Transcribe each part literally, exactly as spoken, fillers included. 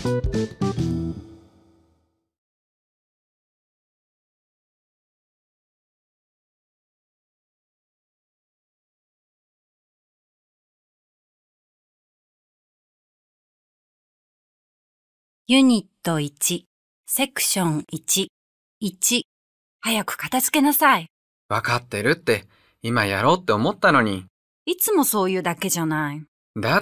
ユニットいち、セクションいち、いち、早く片付けなさい。 わかってるって、今やろうって思ったのに。 いつもそういうだけじゃない。 だって、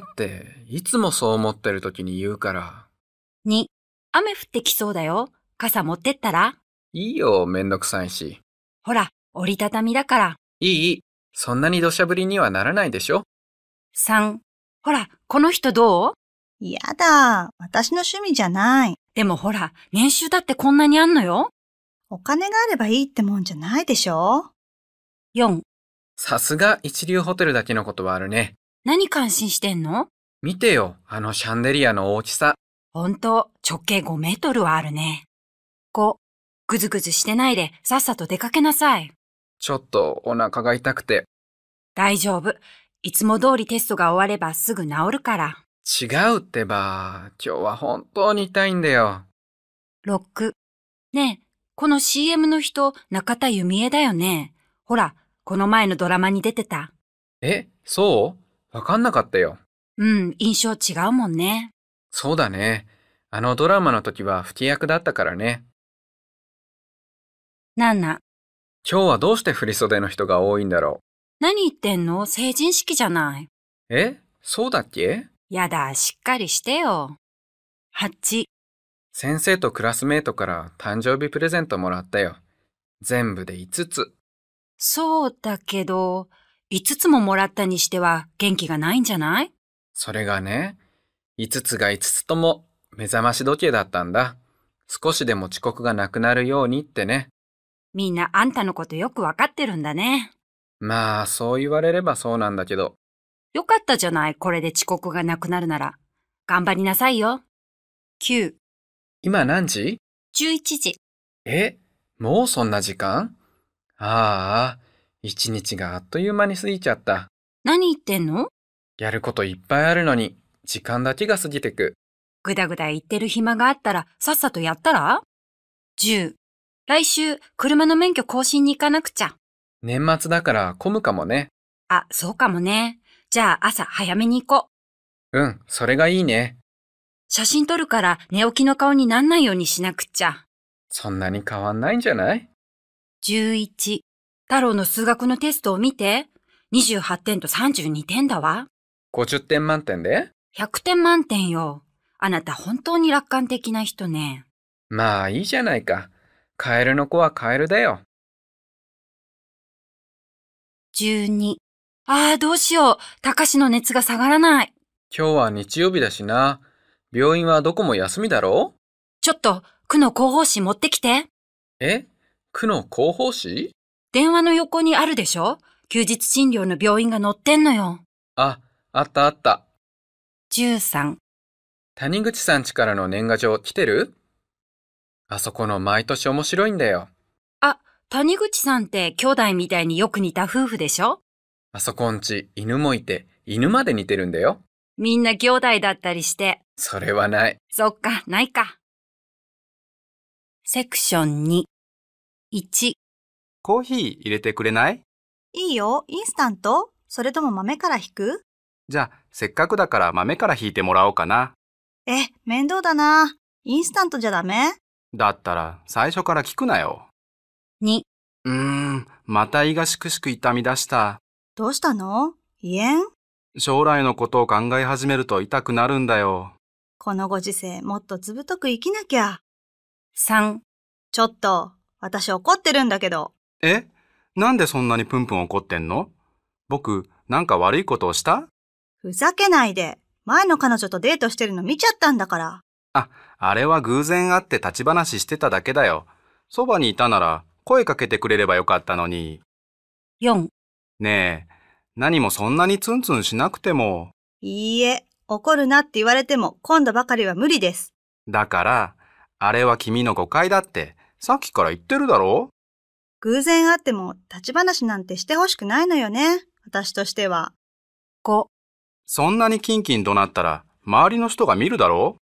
いつもそう思ってる時に言うから。 に、雨降ってきそうだよ。傘持ってったら？ いいよ、めんどくさいし。 ほら、折りたたみだから。 いい、いい。そんなに土砂降りにはならないでしょ。 さん、ほら、この人どう？ やだ、私の趣味じゃない。 でもほら、年収だってこんなにあんのよ。 お金があればいいってもんじゃないでしょ。 よん、 さすが一流ホテルだけのことはあるね。 何感心してんの？ 見てよ、あのシャンデリアの大きさ。 ほんと、直径ごメートルはあるね。ご、ぐずぐずしてないでさっさと出かけなさい。 ちょっとお腹が痛くて。 大丈夫。いつも通りテストが終わればすぐ治るから。 違うってば、今日は本当に痛いんだよ。 ろく、ねえ、この シーエム の人、中田弓江だよね。ほら、この前のドラマに出てた。 え、そうわかんなかったよ。 うん、印象違うもんね。 そうだね。あのドラマの時は吹き役だったからね。 なな、 今日はどうして振り袖の人が多いんだろ何言ってんの？成人式じゃない。 う。え、そうだっけ？ やだ、しっかりしてよ。はち、 先生とクラスメートから誕生日プレゼントもらったよ。全部でいつつ。 そうだけど、いつつももらったにしては元気がないんじゃない？ それがね、いつつがいつつとも目覚まし時計だったんだ。少しでも遅刻がなくなるようにってね。 みんなあんたのことよくわかってるんだね。 まあ、そう言われればそうなんだけど。 よかったじゃない、これで遅刻がなくなるなら。頑張りなさいよ。きゅう、 今何時？ じゅういちじ。 え、もうそんな時間？ああ、一日があっという間に過ぎちゃった。 何言ってんの？ やることいっぱいあるのに、時間だけが過ぎてく。 ぐだぐだ言ってる暇があったらさっさとやったら？じゅう、来週車の免許更新に行かなくちゃ。 年末だから混むかもね。 あ、そうかもね。じゃあ朝早めに行こう。 うん、それがいいね。 写真撮るから寝起きの顔になんないようにしなくっちゃ。 そんなに変わんないんじゃない？ じゅういち、太郎の数学のテストを見て。にじゅうはってんとさんじゅうにてんだわ。 ごじゅってん満点で？ ひゃくてん満点よ。あなた本当に楽観的な人ね。 まあいいじゃないか。カエルの子はカエルだよ。 じゅうに、ああどうしよう。高志の熱が下がらない。 今日は日曜日だしな。病院はどこも休みだろう？ ちょっと、区の広報誌持ってきて。 え？区の広報誌？ 電話の横にあるでしょ？休日診療の病院が載ってんのよ。 あ、あったあった。 じゅうさん、 谷口さん家からの年賀状来てる？あそこの毎年面白いんだよ。 あ、谷口さんって兄弟みたいによく似た夫婦でしょ？ あそこんち犬もいて、犬まで似てるんだよ。 みんな兄弟だったりして。 それはない。 そっか、ないか。セクションに、いち、 コーヒー入れてくれない？ いいよ、インスタント？それとも豆から引く？ じゃあ、せっかくだから豆から引いてもらおうかな。 え、面倒だな。インスタントじゃダメ？ だったら、最初から聞くなよ。 に、 うーん、また胃がしくしく痛み出した。 どうしたの？胃炎？ 将来のことを考え始めると痛くなるんだよ。 このご時世、もっとずぶとく生きなきゃ。 さん、 ちょっと、私怒ってるんだけど。 え？なんでそんなにプンプン怒ってんの？僕、なんか悪いことをした？ ふざけないで。前の彼女とデートしてるの見ちゃったんだから。 あ、あれは偶然会って立ち話してただけだよ。そばにいたなら声かけてくれればよかったのに。 よん、 ねえ、何もそんなにツンツンしなくても。 いいえ、怒るなって言われても今度ばかりは無理です。 だから、あれは君の誤解だって、さっきから言ってるだろ？ 偶然会っても立ち話なんてしてほしくないのよね。私としては。 ご、 そんなにキンキン怒鳴ったら、周りの人が見るだろ？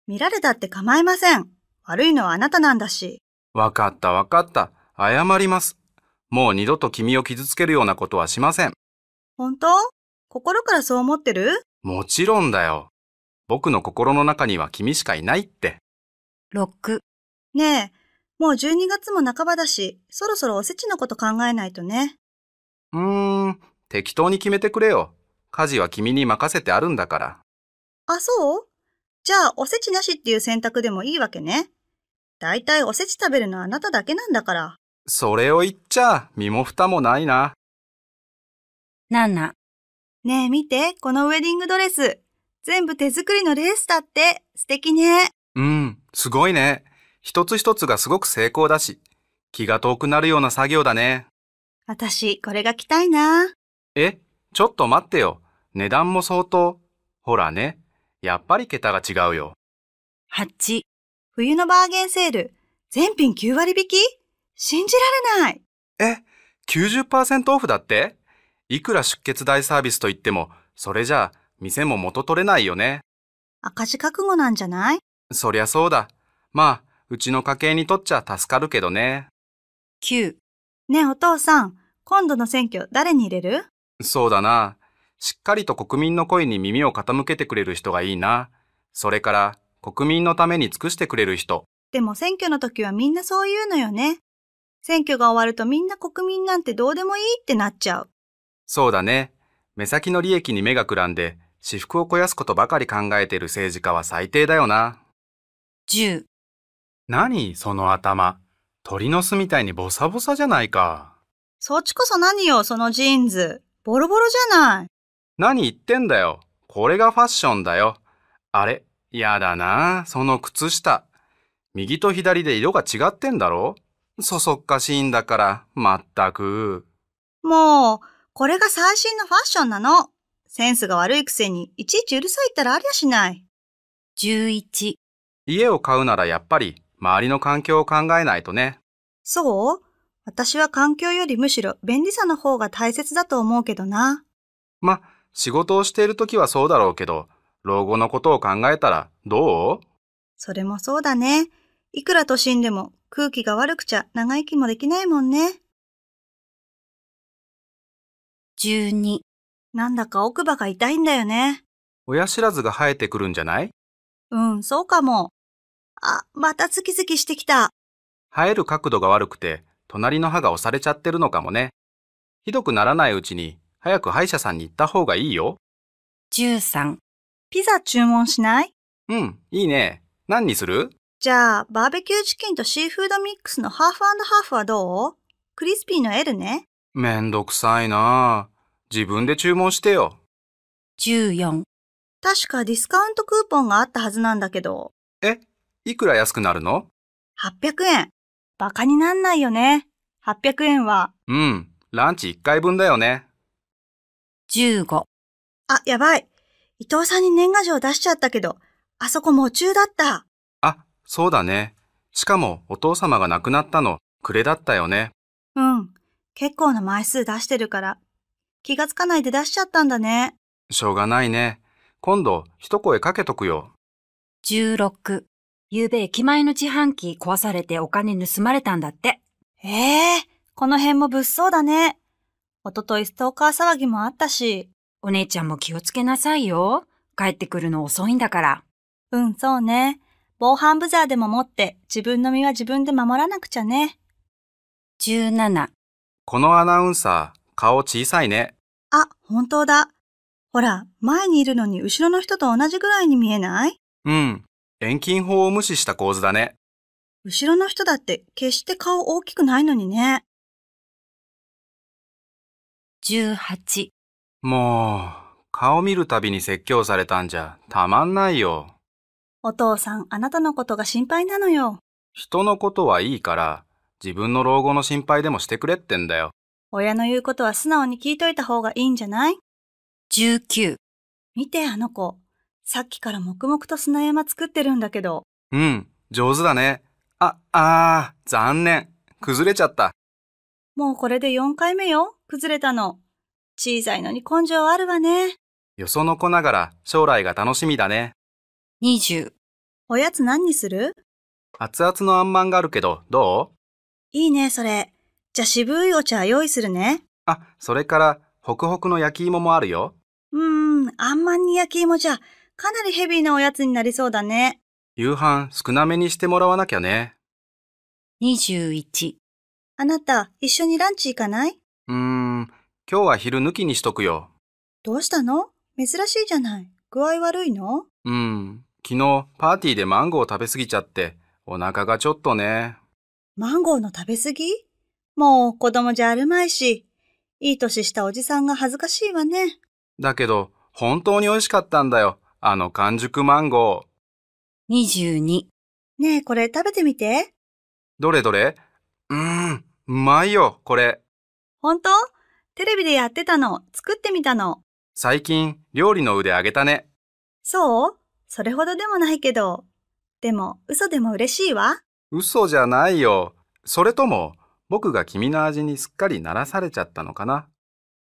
見られたって構いません。悪いのはあなたなんだし。 わかったわかった。謝ります。もう二度と君を傷つけるようなことはしません。 本当？心からそう思ってる？ もちろんだよ。僕の心の中には君しかいないって。 ろく、 ねえ、もうじゅうにがつも半ばだし、そろそろおせちのこと考えないとね。 うーん、適当に決めてくれよ。家事は君に任せてあるんだから。 あ、そう？じゃあおせちなしっていう選択でもいいわけね。だいたいおせち食べるのはあなただけなんだから。 それを言っちゃ身も蓋もないな。 なな、 ねえ見て、このウェディングドレス。全部手作りのレースだって。素敵ね。 うん、すごいね。一つ一つがすごく精巧だし、気が遠くなるような作業だね。 私、これが着たいな。 え、ちょっと待ってよ。値段も相当。ほらね、やっぱり桁が違うよ。 はち、 冬のバーゲンセール。全品きゅうわり引き？信じられない。 え、きゅうじゅっパーセントオフだって？いくら出血大サービスと言っても、それじゃあ店も元取れないよね。 赤字覚悟なんじゃない？ そりゃそうだ。まあ、うちの家計にとっちゃ助かるけどね。 きゅう、 ねえお父さん、今度の選挙誰に入れる？ そうだな。しっかりと国民の声に耳を傾けてくれる人がいいな。それから国民のために尽くしてくれる人。 でも選挙の時はみんなそう言うのよね。選挙が終わるとみんな国民なんてどうでもいいってなっちゃう。 そうだね。目先の利益に目がくらんで、私腹を肥やすことばかり考えている政治家は最低だよな。 じゅう、 何その頭。鳥の巣みたいにボサボサじゃないか。 そっちこそ何よ、そのジーンズ。ボロボロじゃない。 何言ってんだよ。これがファッションだよ。あれ、やだな、その靴下。右と左で色が違ってんだろ？そそっかしいんだから、まったく。 もう、これが最新のファッションなの。センスが悪いくせに、いちいちうるさいったらありゃしない。 じゅういち、 家を買うならやっぱり、周りの環境を考えないとね。 そう？私は環境よりむしろ便利さの方が大切だと思うけどな。 ま、仕事をしているときはそうだろうけど、老後のことを考えたらどう？ それもそうだね。いくら都心でも空気が悪くちゃ長生きもできないもんね。 じゅうに、 なんだか奥歯が痛いんだよね。 親知らずが生えてくるんじゃない？ うん、そうかも。あ、またズキズキしてきた。 生える角度が悪くて、隣の歯が押されちゃってるのかもね。ひどくならないうちに、早く歯医者さんに行った方がいいよ。 じゅうさん、 ピザ注文しない？ うん、いいね。何にする？ じゃあ、バーベキューチキンとシーフードミックスのハーフ&ハーフはどう？クリスピーの L ね。 めんどくさいなあ。自分で注文してよ。 じゅうよん、 確かディスカウントクーポンがあったはずなんだけど。 え、いくら安くなるの？ はっぴゃくえん。バカになんないよね。はっぴゃくえんは。 うん、ランチいっかいぶんだよね。 じゅうご、 あ、やばい。伊藤さんに年賀状出しちゃったけど、あそこ夢中だった。 あ、そうだね。しかもお父様が亡くなったの、暮れだったよね。 うん。結構な枚数出してるから、気がつかないで出しちゃったんだね。 しょうがないね。今度、一声かけとくよ。 じゅうろく、ゆうべ駅前の自販機壊されてお金盗まれたんだって。 ええ、この辺も物騒だね。おとといストーカー騒ぎもあったし。 お姉ちゃんも気をつけなさいよ。帰ってくるの遅いんだから。 うん、そうね。防犯ブザーでも持って自分の身は自分で守らなくちゃね。 じゅうなな、 このアナウンサー、顔小さいね。 あ、本当だ。ほら、前にいるのに後ろの人と同じぐらいに見えない？ うん、遠近法を無視した構図だね。 後ろの人だって決して顔大きくないのにね。 じゅうはち、 もう、顔見るたびに説教されたんじゃたまんないよ。 お父さん、あなたのことが心配なのよ。 人のことはいいから、自分の老後の心配でもしてくれってんだよ。 親の言うことは素直に聞いといた方がいいんじゃない？ じゅうきゅう、 見てあの子。さっきから黙々と砂山作ってるんだけど。 うん、上手だね。あ、あー、残念。崩れちゃった。 もうこれでよんかいめよ。崩れたの。小さいのに根性あるわね。 よその子ながら将来が楽しみだね。 にじゅう、 おやつ何にする？ 熱々のあんまんがあるけど、どう？ いいね、それ。じゃあ渋いお茶用意するね。 あ、それから、ホクホクの焼き芋もあるよ。 うーん、あんまんに焼き芋じゃ、かなりヘビーなおやつになりそうだね。 夕飯少なめにしてもらわなきゃね。 にじゅういち。 あなた、一緒にランチ行かない？ うーん、今日は昼抜きにしとくよ。 どうしたの？珍しいじゃない。具合悪いの？ うん、昨日パーティーでマンゴー食べ過ぎちゃって、お腹がちょっとね。 マンゴーの食べ過ぎ？もう子供じゃあるまいし、いい年したおじさんが恥ずかしいわね。 だけど、本当に美味しかったんだよ。あの完熟マンゴー。 にじゅうに。 ねえ、これ食べてみて。 どれどれ？うーん、うまいよ、これ。 ほんと？テレビでやってたの。作ってみたの。 最近、料理の腕上げたね。 そう？それほどでもないけど。でも、嘘でも嬉しいわ。 嘘じゃないよ。それとも、僕が君の味にすっかり慣らされちゃったのかな。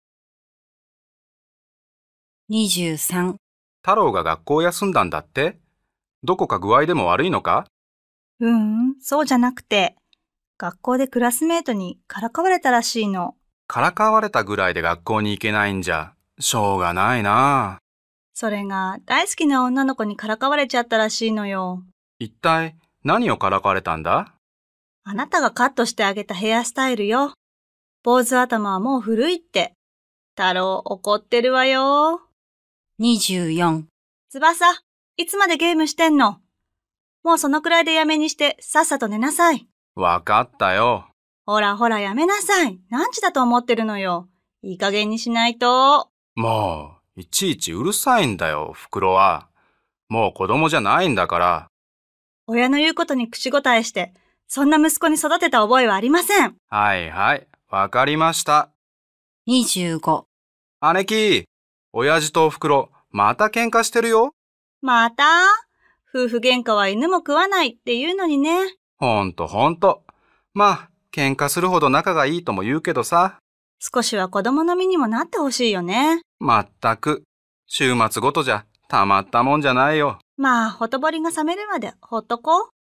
にじゅうさん。 太郎が学校休んだんだって？どこか具合でも悪いのか？ うーん、そうじゃなくて、学校でクラスメートにからかわれたらしいの。 からかわれたぐらいで学校に行けないんじゃ、しょうがないな。 それが大好きな女の子にからかわれちゃったらしいのよ。 一体何をからかわれたんだ？ あなたがカットしてあげたヘアスタイルよ。坊主頭はもう古いって。太郎怒ってるわよ。 にじゅうよん。 翼、いつまでゲームしてんの？もうそのくらいでやめにしてさっさと寝なさい。 わかったよ。 ほらほらやめなさい。何時だと思ってるのよ。いい加減にしないと。 もう、いちいちうるさいんだよ、袋は。もう子供じゃないんだから。 親の言うことに口答えして、そんな息子に育てた覚えはありません。 はいはい、わかりました。 にじゅうご。 姉貴、親父とお袋、また喧嘩してるよ。 また？夫婦喧嘩は犬も食わないって言うのにね。 ほんとほんと。まあ、喧嘩するほど仲がいいとも言うけどさ。 少しは子供の身にもなってほしいよね。 まったく、週末ごとじゃたまったもんじゃないよ。 まあ、ほとぼりが冷めるまでほっとこう。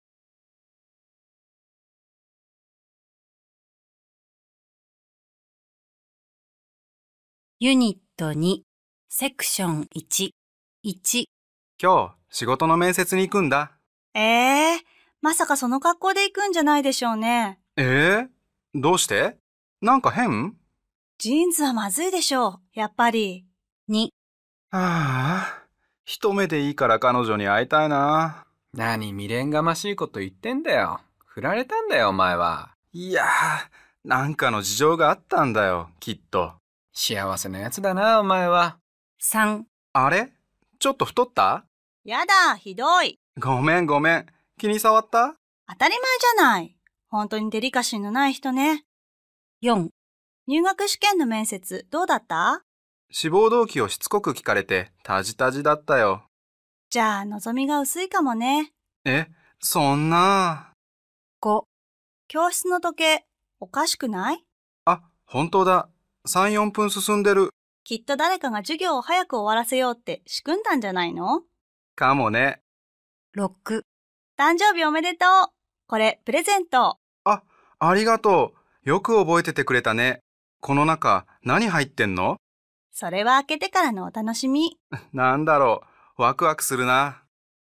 ユニットに、セクションいち。いち。 今日、仕事の面接に行くんだ。 ええー、まさかその格好で行くんじゃないでしょうね。 ええ？どうして？なんか変？ ジーンズはまずいでしょう、やっぱり。 に。 ああ、一目でいいから彼女に会いたいな。 何未練がましいこと言ってんだよ。振られたんだよ、お前は。 いやー、なんかの事情があったんだよ、きっと。 幸せなやつだな、お前は。 さん。 あれ？ちょっと太った？ やだ、ひどい。 ごめんごめん。気に障った？ 当たり前じゃない。本当にデリカシーのない人ね。 よん。 入学試験の面接、どうだった？ 志望動機をしつこく聞かれて、タジタジだったよ。 じゃあ、望みが薄いかもね。 え、そんな。 ご。 教室の時計、おかしくない？ あ、本当だ。さん、よんぷん進んでる。 きっと誰かが授業を早く終わらせようって仕組んだんじゃないの？ かもね。 ろく。 誕生日おめでとう。これ、プレゼント。 あ、ありがとう。よく覚えててくれたね。この中、何入ってんの？ それは開けてからのお楽しみ。 なんだろう。ワクワクするな。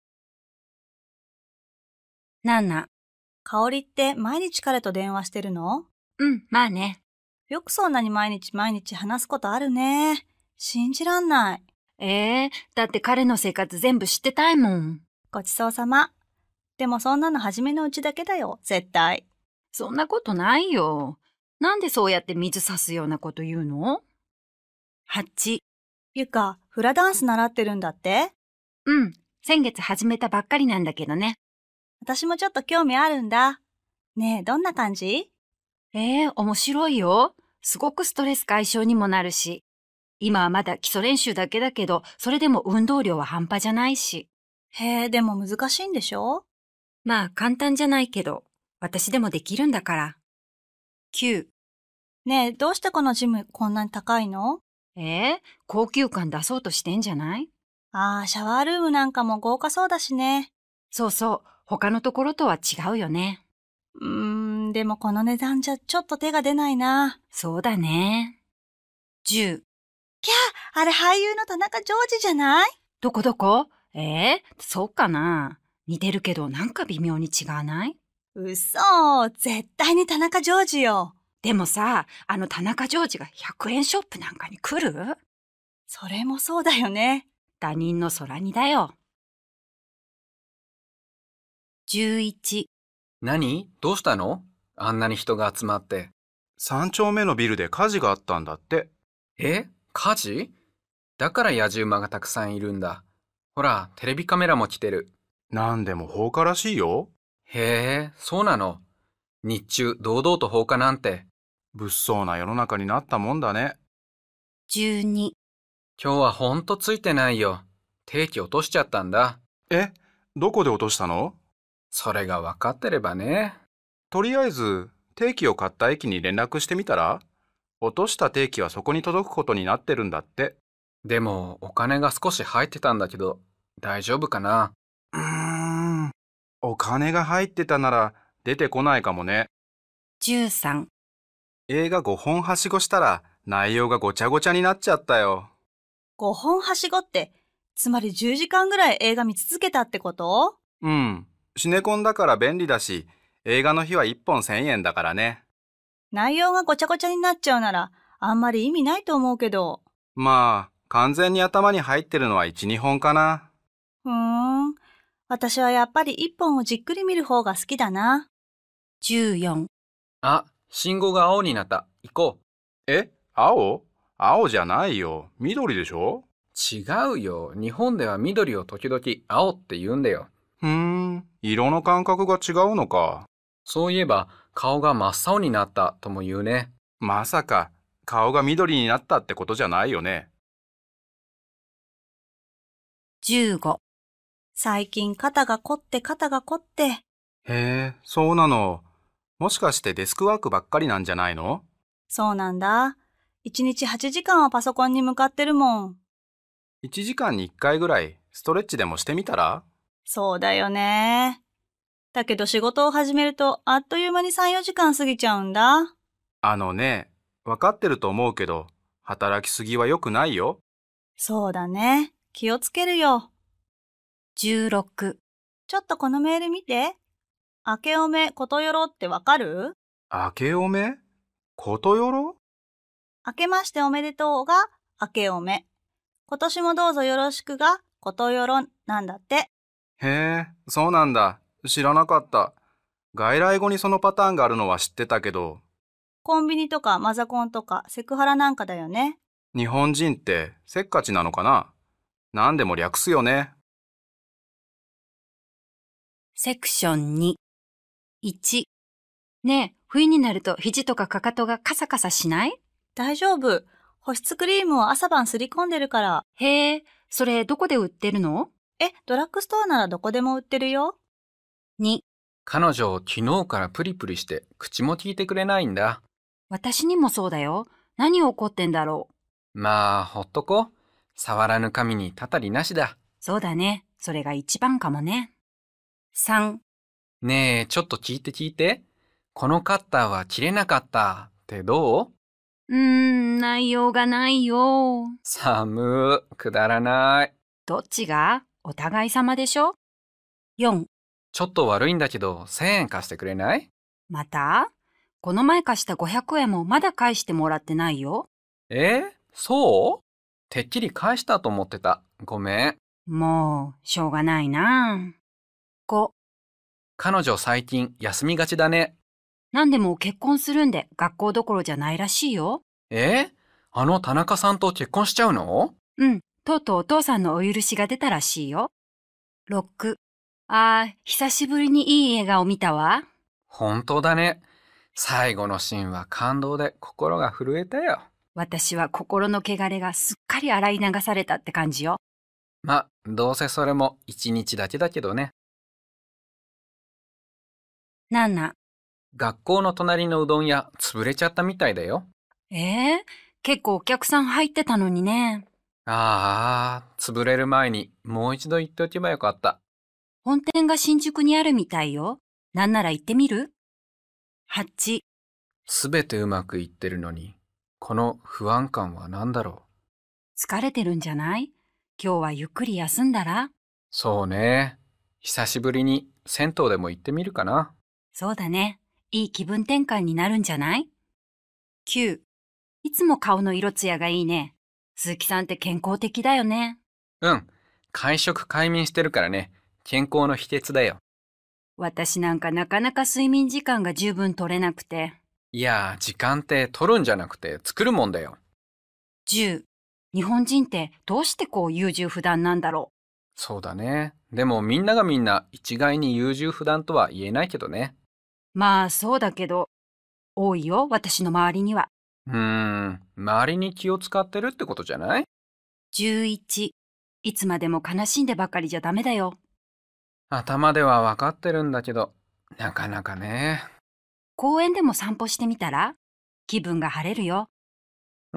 なな。 香りって毎日彼と電話してるの？ うん、まあね。 よくそんなに毎日毎日話すことあるね。信じらんない。 ええー、だって彼の生活全部知ってたいもん。 ごちそうさま。でもそんなの初めのうちだけだよ、絶対。 そんなことないよ。なんでそうやって水差すようなこと言うの？はち。 ゆか、フラダンス習ってるんだって？ うん、先月始めたばっかりなんだけどね。 私もちょっと興味あるんだ。ねえ、どんな感じ？ ええー、面白いよ。すごくストレス解消にもなるし。今はまだ基礎練習だけだけど、それでも運動量は半端じゃないし。 へえ、でも難しいんでしょ？ まあ簡単じゃないけど、私でもできるんだから。きゅう。 ねえ、どうしてこのジムこんなに高いの？ ええー、高級感出そうとしてんじゃない？ ああ、シャワールームなんかも豪華そうだしね。 そうそう、他のところとは違うよね。 うーん、でもこの値段じゃちょっと手が出ないな。 そうだね。じゅう。 あれ俳優の田中ジョージじゃない？ どこどこ？えー、そうかな。似てるけどなんか微妙に違わない？ 嘘、絶対に田中ジョージよ。 でもさ、あの田中ジョージがひゃくえんショップなんかに来る？ それもそうだよね。 他人の空似だよ。じゅういち。 何？どうしたの？あんなに人が集まって。 三丁目のビルで火事があったんだって。 え？火事？だから野じ馬がたくさんいるんだ。ほら、テレビカメラも来てる。 なんでも放火らしいよ。 へえ、そうなの。日中堂々と放火なんて。 物騒な世の中になったもんだね。 じゅうに。 今日はほんとついてないよ。定期落としちゃったんだ。 え、どこで落としたの？ それが分かってればね。 とりあえず、定期を買った駅に連絡してみたら？落とした定期はそこに届くことになってるんだって。 でも、お金が少し入ってたんだけど、大丈夫かな？ うーん、お金が入ってたなら出てこないかもね。 じゅうさん。 映画ごほんはしごしたら内容がごちゃごちゃになっちゃったよ。 ごほんはしごって、つまりじゅうじかんぐらい映画見続けたってこと？ うん、シネコンだから便利だし、映画の日はいっぽんせんえんだからね。 内容がごちゃごちゃになっちゃうなら、あんまり意味ないと思うけど。 まあ、完全に頭に入ってるのはいち、にほんかな。 ふーん。私はやっぱりいっぽんをじっくり見る方が好きだな。 じゅうよん。 あ、信号が青になった。行こう。 え、青？青じゃないよ。緑でしょ？ 違うよ。日本では緑を時々青って言うんだよ。 ふーん、色の感覚が違うのか。 そういえば、顔が真っ青になったとも言うね。 まさか、顔が緑になったってことじゃないよね。 じゅうご。 最近肩が凝って肩が凝って。 へえ、そうなの。もしかしてデスクワークばっかりなんじゃないの？ そうなんだ。いちにちはちじかんはパソコンに向かってるもん。 いちじかんにいっかいぐらいストレッチでもしてみたら？ そうだよね。だけど仕事を始めるとあっという間にさん、よじかん過ぎちゃうんだ。 あのね、わかってると思うけど、働きすぎは良くないよ。 そうだね。気をつけるよ。 じゅうろく。 ちょっとこのメール見て。明けおめことよろってわかる？ 明けおめ？ことよろ？ 明けましておめでとうが明けおめ。今年もどうぞよろしくがことよろなんだって。 へえ、そうなんだ。知らなかった。外来語にそのパターンがあるのは知ってたけど。 コンビニとかマザコンとかセクハラなんかだよね。 日本人ってせっかちなのかな？何でも略すよね。 セクションに。いち。ねえ、冬になると肘とかかかとがカサカサしない？ 大丈夫。保湿クリームを朝晩すり込んでるから。 へえ、それどこで売ってるの？ え、ドラッグストアならどこでも売ってるよ。 に。 彼女、昨日からプリプリして口も聞いてくれないんだ。 私にもそうだよ。何起こってんだろう。 まあ、ほっとこ。触らぬ神にたたりなしだ。 そうだね。それが一番かもね。さん。 ねえ、ちょっと聞いて聞いて。このカッターは切れなかったってどう？ うーん、内容がないよ。 寒ー、くだらない。 どっちが？お互い様でしょ？よん。 ちょっと悪いんだけど、せんえん貸してくれない？ また？この前貸したごひゃくえんもまだ返してもらってないよ。 えー、そう？てっきり返したと思ってた。ごめん。 もう、しょうがないな。ご。 彼女最近休みがちだね。 なんでも結婚するんで学校どころじゃないらしいよ。 えー、あの田中さんと結婚しちゃうの？ うん、とうとうお父さんのお許しが出たらしいよ。ろく。あー、久しぶりにいい笑顔見たわ。 本当だね。最後のシーンは感動で心が震えたよ。 私は心の汚れがすっかり洗い流されたって感じよ。 ま、どうせそれも一日だけだけどね。 なな。 学校の隣のうどん屋潰れちゃったみたいだよ。 えー、結構お客さん入ってたのにね。 ああ、潰れる前にもう一度言っておけばよかった。 本店が新宿にあるみたいよ。なんなら行ってみる？はち、 すべてうまくいってるのに、この不安感は何だろう。 疲れてるんじゃない？今日はゆっくり休んだら？ そうね。久しぶりに銭湯でも行ってみるかな。 そうだね。いい気分転換になるんじゃない？きゅう、いつも顔の色艶がいいね。鈴木さんって健康的だよね。 うん。会食快眠してるからね。健康の秘訣だよ。 私なんかなかなか睡眠時間が十分取れなくて。 いやー、時間って取るんじゃなくて作るもんだよ。 じゅう、日本人ってどうしてこう優柔不断なんだろそうだね。でもみんながみんな一概に優柔不断とは言えないけどね。 う。まあそうだけど、多いよ、私の周りには。 うーん、周りに気を使ってるってことじゃない？ じゅういち、いつまでも悲しんでばかりじゃダメだよ。 頭ではわかってるんだけど、なかなかね。 公園でも散歩してみたら？気分が晴れるよ。 うん。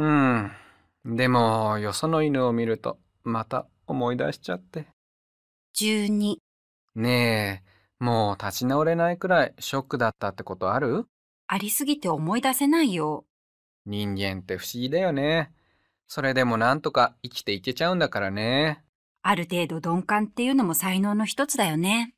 でも、よその犬を見ると、また思い出しちゃって。 じゅうに、 ねえ、もう立ち直れないくらいショックだったってことある？ ありすぎて思い出せないよ。 人間って不思議だよね。それでもなんとか生きていけちゃうんだからね。 ある程度鈍感っていうのも才能の一つだよね。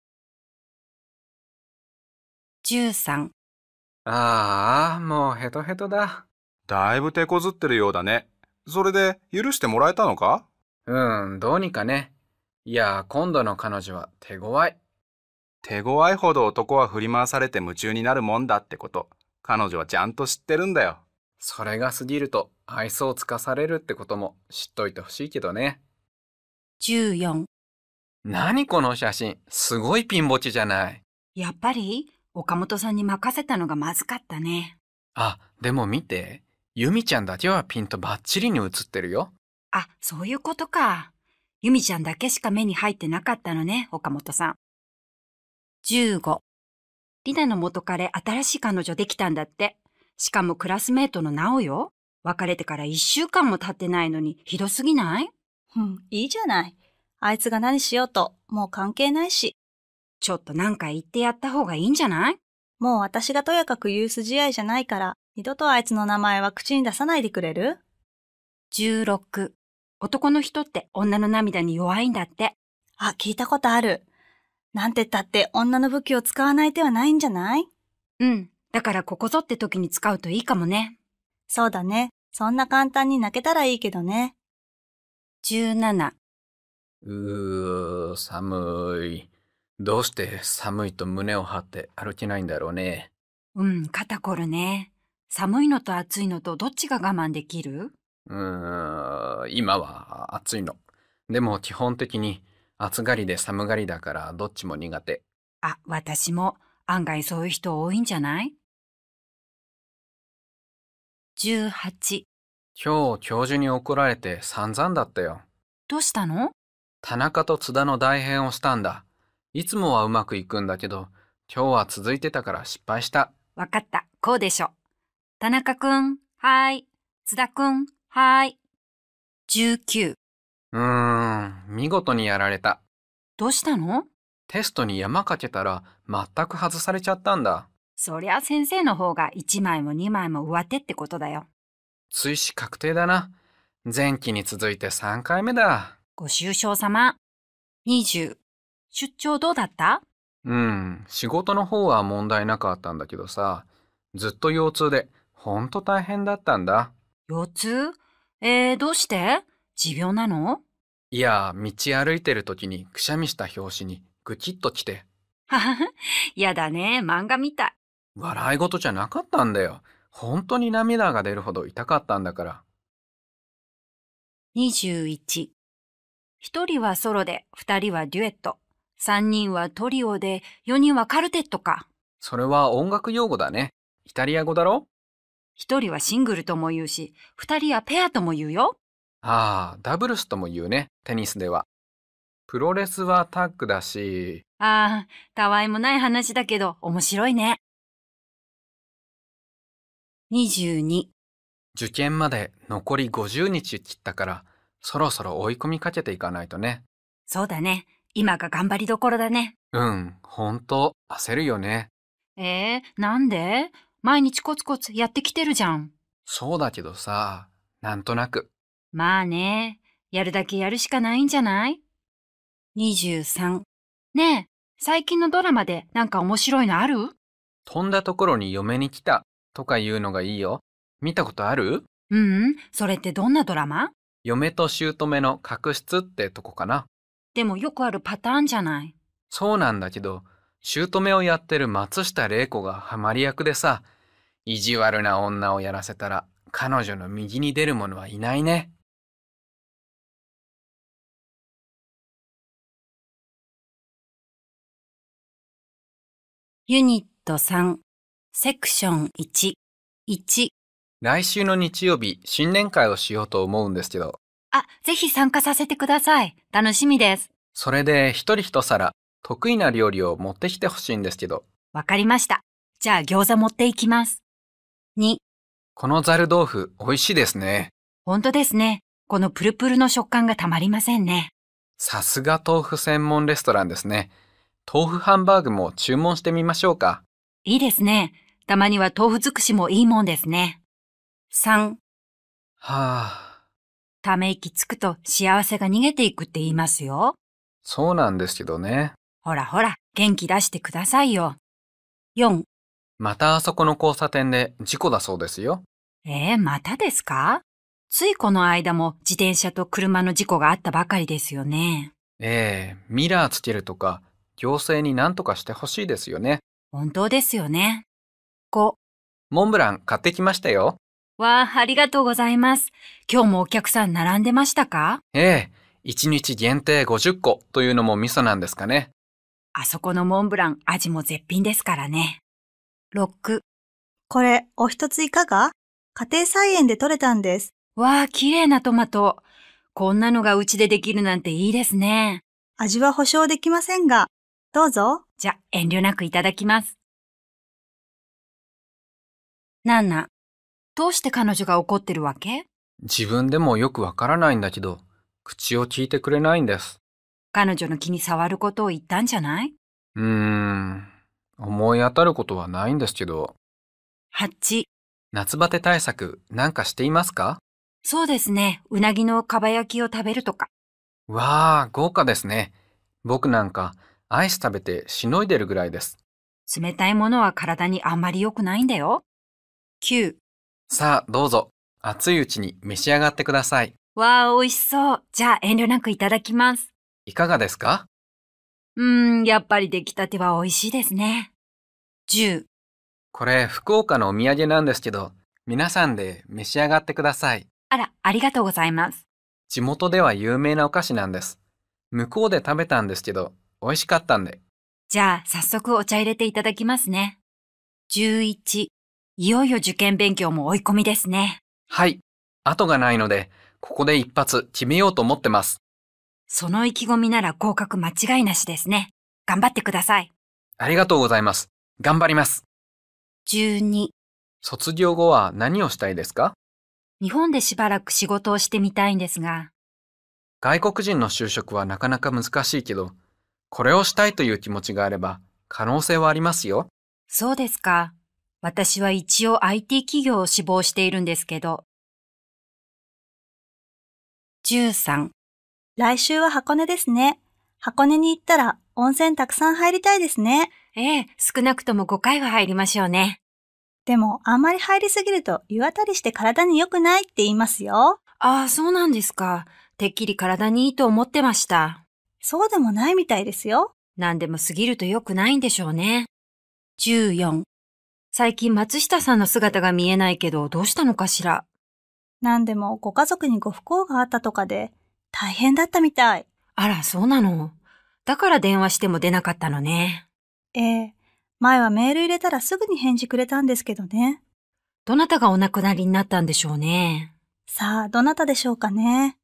じゅうさん、 ああ、もうヘトヘトだ。 だいぶ手こずってるようだね。それで許してもらえたのか？ うん、どうにかね。いや、今度の彼女は手強い。 手強いほど男は振り回されて夢中になるもんだってこと、彼女はちゃんと知ってるんだよ。 それが過ぎると愛想をつかされるってことも知っといてほしいけどね。 じゅうよん、 何この写真、すごいピンボケじゃない。 やっぱり岡本さんに任せたのがまずかったね。 あ、でも見て。ユミちゃんだけはピンとバッチリに写ってるよ。 あ、そういうことか。ユミちゃんだけしか目に入ってなかったのね、岡本さん。じゅうご、リナの元彼新しい彼女できたんだって。しかもクラスメートのナオよ。別れてから一週間も経ってないのにひどすぎない？ うん、いいじゃない。あいつが何しようと、もう関係ないし。 ちょっとなんか言ってやった方がいいんじゃない？ もう私がとやかく言う筋合いじゃないから、二度とあいつの名前は口に出さないでくれる？ じゅうろく、男の人って女の涙に弱いんだって。 あ、聞いたことある。なんてったって女の武器を使わない手はないんじゃない？ うん。だからここぞって時に使うといいかもね。 そうだね。そんな簡単に泣けたらいいけどね。 じゅうなな、 うー、寒い。どうして寒いと胸を張って歩けないんだろうね。 うん、肩こるね。寒いのと暑いのとどっちが我慢できる？ うーん、今は暑いの。でも基本的に暑がりで寒がりだからどっちも苦手。 あ、私も案外そういう人多いんじゃない？じゅうはち、 今日教授に怒られて散々だったよ。 どうしたの？ 田中と津田の代編をしたんだ。いつもはうまくいくんだけど、今日は続いてたから失敗した。 わかった、こうでしょ。田中くん、はーい。津田くん、はーい。じゅうきゅう、 うーん、見事にやられた。 どうしたの？ テストに山かけたら全く外されちゃったんだ。 そりゃ先生の方がいちまいもにまいも上手ってことだよ。 追試確定だな。前期に続いてさんかいめだ。 ご愁傷様。にじゅう、出張どうだった？ うん、仕事の方は問題なかったんだけどさ、ずっと腰痛でほんと大変だったんだ。 腰痛？えー、どうして？持病なの？ いや、道歩いてる時にくしゃみした拍子にぐきっときて。 ははは、やだね、漫画みたい。 笑い事じゃなかったんだよ。本当に涙が出るほど痛かったんだから。 にじゅういち、一人はソロで、二人はデュエット、三人はトリオで、四人はカルテットか。 それは音楽用語だね。イタリア語だろ？ 一人はシングルとも言うし、二人はペアとも言うよ。 ああ、ダブルスとも言うね、テニスでは。プロレスはタッグだし。 ああ、たわいもない話だけど、面白いね。にじゅうに、 受験まで残りごじゅうにち切ったから、そろそろ追い込みかけていかないとね。 そうだね。 今が頑張りどころだね。 うん、ほんと、焦るよね。 えー、なんで？毎日コツコツやってきてるじゃん。 そうだけどさ、なんとなく。 まあね、やるだけやるしかないんじゃない？にじゅうさん。ねえ、最近のドラマでなんか面白いのある？ 飛んだところに嫁に来たとか言うのがいいよ。見たことある？ うんうん、それってどんなドラマ？ 嫁と姑の確執ってとこかな。 でもよくあるパターンじゃない。 そうなんだけど、姑をやってる松下玲子がハマり役でさ、意地悪な女をやらせたら彼女の右に出る者はいないね。 ユニットさん、セクションいち、いち。 来週の日曜日、新年会をしようと思うんですけど、 あ、ぜひ参加させてください。楽しみです。 それで一人一皿、得意な料理を持ってきてほしいんですけど、 わかりました。じゃあ餃子持っていきます。に、 このざる豆腐美味しいですね。 ほんとですね。このプルプルの食感がたまりませんね。 さすが豆腐専門レストランですね。豆腐ハンバーグも注文してみましょうか。 いいですね。たまには豆腐尽くしもいいもんですね。さん、 はあ、 ため息つくと幸せが逃げていくって言いますよ。 そうなんですけどね。 ほらほら、元気出してくださいよ。よん、 またあそこの交差点で事故だそうですよ。 えー、またですか？ついこの間も自転車と車の事故があったばかりですよね。 ええ、ミラーつけるとか、行政に何とかしてほしいですよね。 本当ですよね。ご、 モンブラン買ってきましたよ。 わあ、ありがとうございます。今日もお客さん並んでましたか？ ええ、いちにち限定ごじゅっこというのもミソなんですかね。 あそこのモンブラン、味も絶品ですからね。ろく、 これ、お一ついかが？家庭菜園で採れたんです。 わあ、綺麗なトマト。こんなのがうちでできるなんていいですね。 味は保証できませんが、どうぞ。 じゃ、遠慮なくいただきます。ナナ、どうして彼女が怒ってるわけ？ 自分でもよくわからないんだけど、口を聞いてくれないんです。 彼女の気に障ることを言ったんじゃない？ うーん、思い当たることはないんですけど、 はち、 夏バテ対策なんかしていますか？ そうですね。うなぎのかば焼きを食べるとか。 わあ、豪華ですね。僕なんかアイス食べてしのいでるぐらいです。 冷たいものは体にあんまり良くないんだよ。きゅう、 さあ、どうぞ。熱いうちに召し上がってください。 わあ、美味しそう。じゃあ遠慮なくいただきます。 いかがですか？ うーん、やっぱり出来たては美味しいですね。じゅう、 これ福岡のお土産なんですけど、皆さんで召し上がってください。 あら、ありがとうございます。 地元では有名なお菓子なんです。向こうで食べたんですけど、美味しかったんで。 じゃあ、早速お茶入れていただきますね。じゅういち、いよいよ受験勉強も追い込みですね。 はい。後がないので、ここで一発決めようと思ってます。 その意気込みなら合格間違いなしですね。頑張ってください。 ありがとうございます。頑張ります。 じゅうに、 卒業後は何をしたいですか？ 日本でしばらく仕事をしてみたいんですが、 外国人の就職はなかなか難しいけど、これをしたいという気持ちがあれば、可能性はありますよ。 そうですか。私は一応 アイティー 企業を志望しているんですけど。じゅうさん、 来週は箱根ですね。箱根に行ったら温泉たくさん入りたいですね。 ええ、少なくともごかいは入りましょうね。 でも、あんまり入りすぎると湯あたりして体に良くないって言いますよ。 ああ、そうなんですか。てっきり体にいいと思ってました。 そうでもないみたいですよ。 何でも過ぎると良くないんでしょうね。じゅうよん、最近松下さんの姿が見えないけど、どうしたのかしら。 なんでもご家族にご不幸があったとかで大変だったみたい。 あら、そうなの。だから電話しても出なかったのね。 ええ、前はメール入れたらすぐに返事くれたんですけどね。 どなたがお亡くなりになったんでしょうね。 さあ、どなたでしょうかね。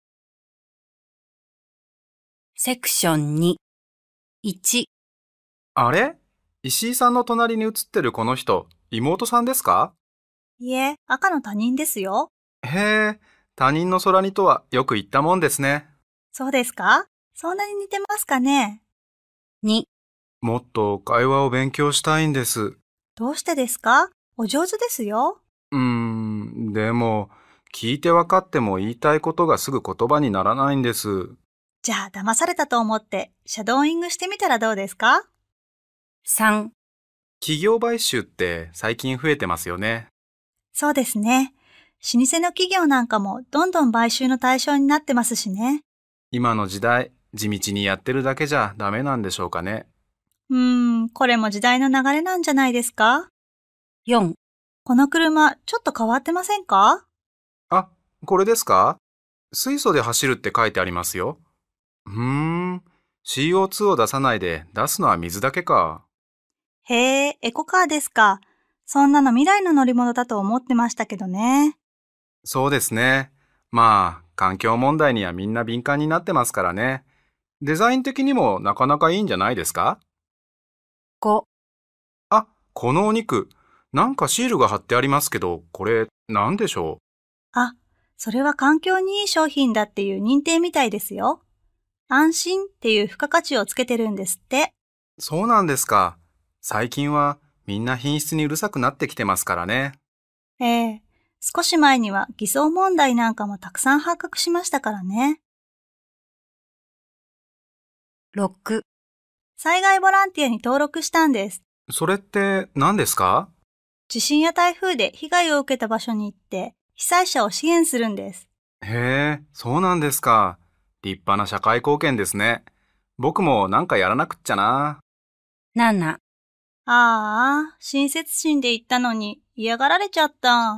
セクションに、いち、 あれ？石井さんの隣に写ってるこの人、妹さんですか？ いえ、赤の他人ですよ。 へえ、他人の空にとはよく言ったもんですね。 そうですか？ そんなに似てますかね？ に、 もっと会話を勉強したいんです。 どうしてですか？お上手ですよ。 うーん、でも、聞いて分かっても言いたいことがすぐ言葉にならないんです。 じゃあ騙されたと思ってシャドーイングしてみたらどうですか？ さん、 企業買収って最近増えてますよね。 そうですね。老舗の企業なんかもどんどん買収の対象になってますしね。 今の時代、地道にやってるだけじゃダメなんでしょうかね。 うーん、これも時代の流れなんじゃないですか？ よん、 この車、ちょっと変わってませんか？ あ、これですか？水素で走るって書いてありますよ。うーん、シーオーツー を出さないで出すのは水だけか。 へえ、エコカーですか。そんなの未来の乗り物だと思ってましたけどね。 そうですね。まあ、環境問題にはみんな敏感になってますからね。デザイン的にもなかなかいいんじゃないですか？ ご、 あ、このお肉、なんかシールが貼ってありますけど、これ何でしょあ、それは環境にいい商品だっていう認定みたいですよ。安心っていう付加価値をつけてるんですって。 う？そうなんですか。最近はみんな品質にうるさくなってきてますからね。 ええ、少し前には偽装問題なんかもたくさん発覚しましたからね。 ろく、 災害ボランティアに登録したんです。 それって何ですか？ 地震や台風で被害を受けた場所に行って被災者を支援するんです。 へえ、そうなんですか。立派な社会貢献ですね。僕もなんかやらなくっちゃな。 なな、 ああ、親切心で言ったのに嫌がられちゃった。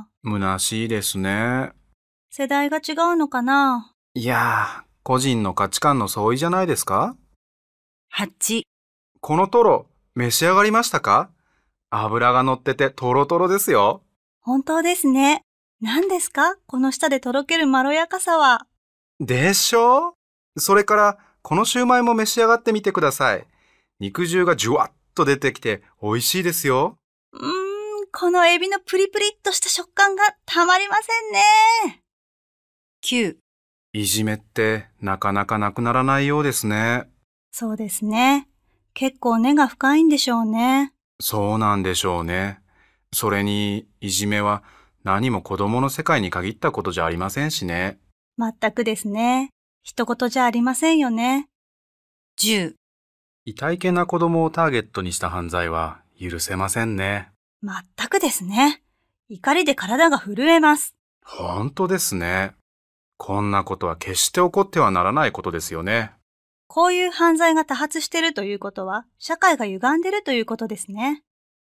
虚しいですね。 世代が違うのかな？ いやー、個人の価値観の相違じゃないですか？ はち、 このトロ、召し上がりましたか？脂が乗っててトロトロですよ。 本当ですね。何ですかこの舌でとろけるまろやかさは。 でしょ？それから、このシューマイも召し上がってみてください。肉汁がジュワッと出てきて美味しいですよ。 うーん、このエビのプリプリっとした食感がたまりませんね。 きゅう、 いじめってなかなかなくならないようですね。 そうですね。結構根が深いんでしょうね。 そうなんでしょうね。それに、いじめは何も子供の世界に限ったことじゃありませんしね。 全くですね。一言じゃありませんよね。 じゅう、 痛いけな子供をターゲットにした犯罪は許せませんね。 全くですね。怒りで体が震えます。 本当ですね。こんなことは決して起こってはならないことですよね。 こういう犯罪が多発しているということは、社会が歪んでいるということですね。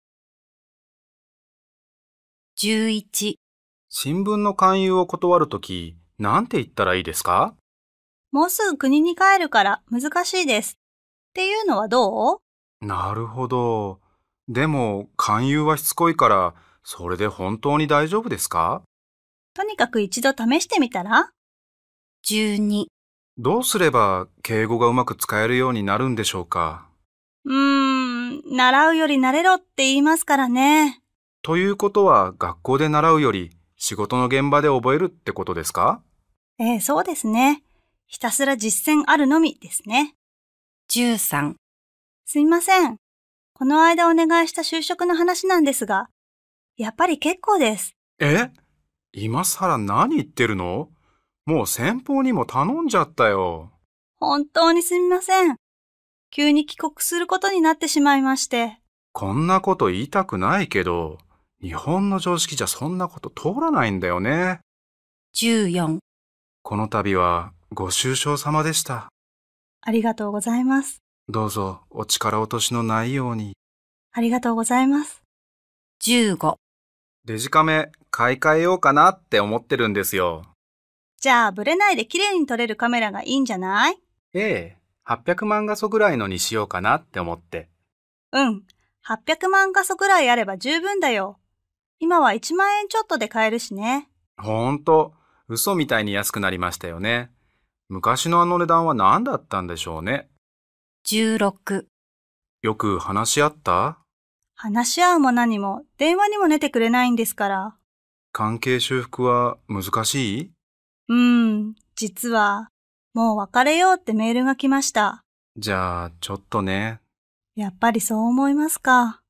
じゅういち、 新聞の勧誘を断るとき、なんて言ったらいいですか？ もうすぐ国に帰るから難しいです。っていうのはどう？ なるほど。でも、勧誘はしつこいから、それで本当に大丈夫ですか？ とにかく一度試してみたら？ じゅうに、 どうすれば敬語がうまく使えるようになるんでしょうか？ うーん、習うより慣れろって言いますからね。 ということは、学校で習うより仕事の現場で覚えるってことですか？ ええ、そうですね。ひたすら実践あるのみですね。 じゅうさん、 すみません。この間お願いした就職の話なんですが、やっぱり結構です。 え？今さら何言ってるの？もう先方にも頼んじゃったよ。 本当にすみません。急に帰国することになってしまいまして。 こんなこと言いたくないけど、日本の常識じゃそんなこと通らないんだよね。 じゅうよん、 この度はご愁傷様でした。 ありがとうございます。 どうぞお力落としのないように。 ありがとうございます。 じゅうご、 デジカメ買い替えようかなって思ってるんですよ。 じゃあ、ブレないで綺麗に撮れるカメラがいいんじゃない？ ええ、はっぴゃくまん画素ぐらいのにしようかなって思って。 うん。はっぴゃくまん画素ぐらいあれば十分だよ。今はいちまん円ちょっとで買えるしね。 ほんと、嘘みたいに安くなりましたよね。昔のあの値段は何だったんでしょうね。 じゅうろく、 よく話し合った？ 話し合うも何も電話にも出てくれないんですから。 関係修復は難しい？ うーん、実は。 もう別れようってメールが来ました。 じゃあ、ちょっとね。 やっぱりそう思いますか。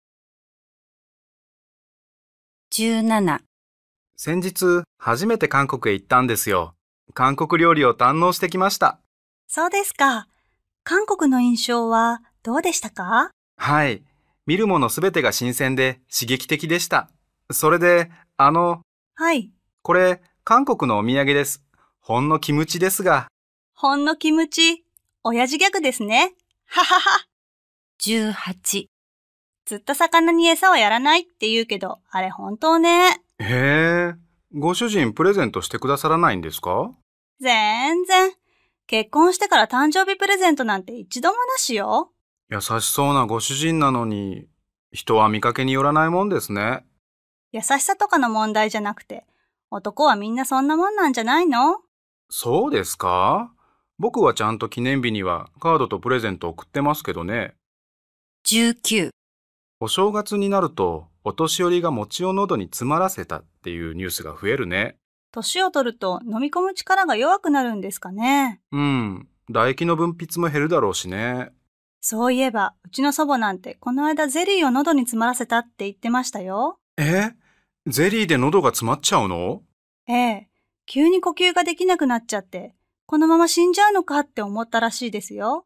じゅうなな。 先日、初めて韓国へ行ったんですよ。韓国料理を堪能してきました。 そうですか。韓国の印象はどうでしたか？ はい。見るものすべてが新鮮で刺激的でした。それで、あの、 はい。 これ、韓国のお土産です。ほんのキムチですが。 ほんのキムチ。親父ギャグですね。ははは。 じゅうはち。 ずっと魚に餌はやらないって言うけど、あれ本当ね。 へえ、ご主人プレゼントしてくださらないんですか？ 全然。結婚してから誕生日プレゼントなんて一度もなしよ。 優しそうなご主人なのに、人は見かけによらないもんですね。 優しさとかの問題じゃなくて、男はみんなそんなもんなんじゃないの？ そうですか？僕はちゃんと記念日にはカードとプレゼント送ってますけどね。 じゅうきゅう。 お正月になると、お年寄りが餅を喉に詰まらせたっていうニュースが増えるね。 年を取ると飲み込む力が弱くなるんですかね。 うん、唾液の分泌も減るだろうしね。 そういえば、うちの祖母なんてこの間ゼリーを喉に詰まらせたって言ってましたよ。 え？ゼリーで喉が詰まっちゃうの？ ええ、急に呼吸ができなくなっちゃって、このまま死んじゃうのかって思ったらしいですよ。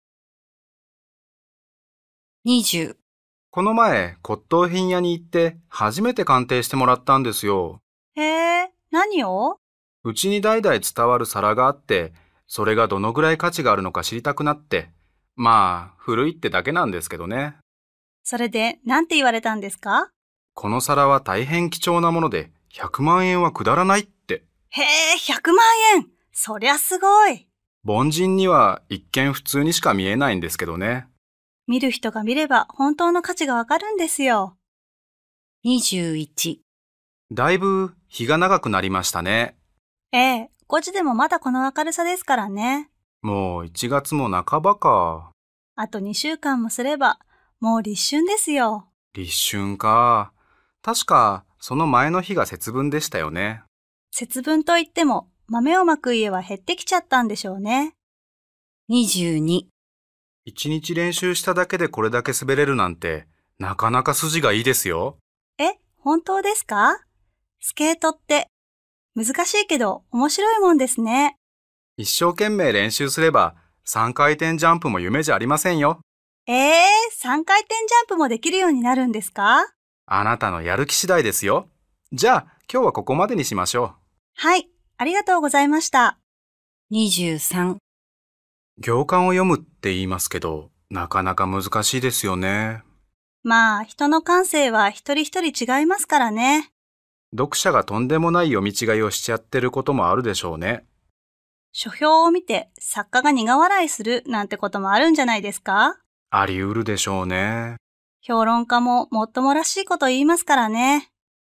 にじゅう。 この前、骨董品屋に行って初めて鑑定してもらったんですよ。 へえ、何を？ うちに代々伝わる皿があって、それがどのぐらい価値があるのか知りたくなって。まあ、古いってだけなんですけどね。 それで、なんて言われたんですか？ この皿は大変貴重なもので、ひゃくまんえんはくだらないって。 へえ、ひゃくまんえん。そりゃすごい。 凡人には一見普通にしか見えないんですけどね。 見る人が見れば本当の価値がわかるんですよ。 にじゅういち。 だいぶ日が長くなりましたね。 ええ、ごじでもまだこの明るさですからね。 もういちがつも半ばか。 あとにしゅうかんもすれば、もう立春ですよ。 立春か。確か、その前の日が節分でしたよね。 節分といっても、豆をまく家は減ってきちゃったんでしょうね。 にじゅうに。 一日練習しただけでこれだけ滑れるなんて、なかなか筋がいいですよ。 え、本当ですか？スケートって、難しいけど面白いもんですね。 一生懸命練習すれば、さんかいてんジャンプも夢じゃありませんよ。 ええー、さんかいてんジャンプもできるようになるんですか？ あなたのやる気次第ですよ。じゃあ、今日はここまでにしましょはい、ありがとうございました。 にじゅうさん。 行間を読むって言いますけど、なかなか難しいですよね。 まあ、人の感性は一人一人違いますからね。 読者がとんでもない読み違いをしちゃってることもあるでしょうね。 書評を見て作家が苦笑いするなんてこともあるんじゃないですか？ あり得るでしょうね。 評論家ももっともらしいこと言いますからね。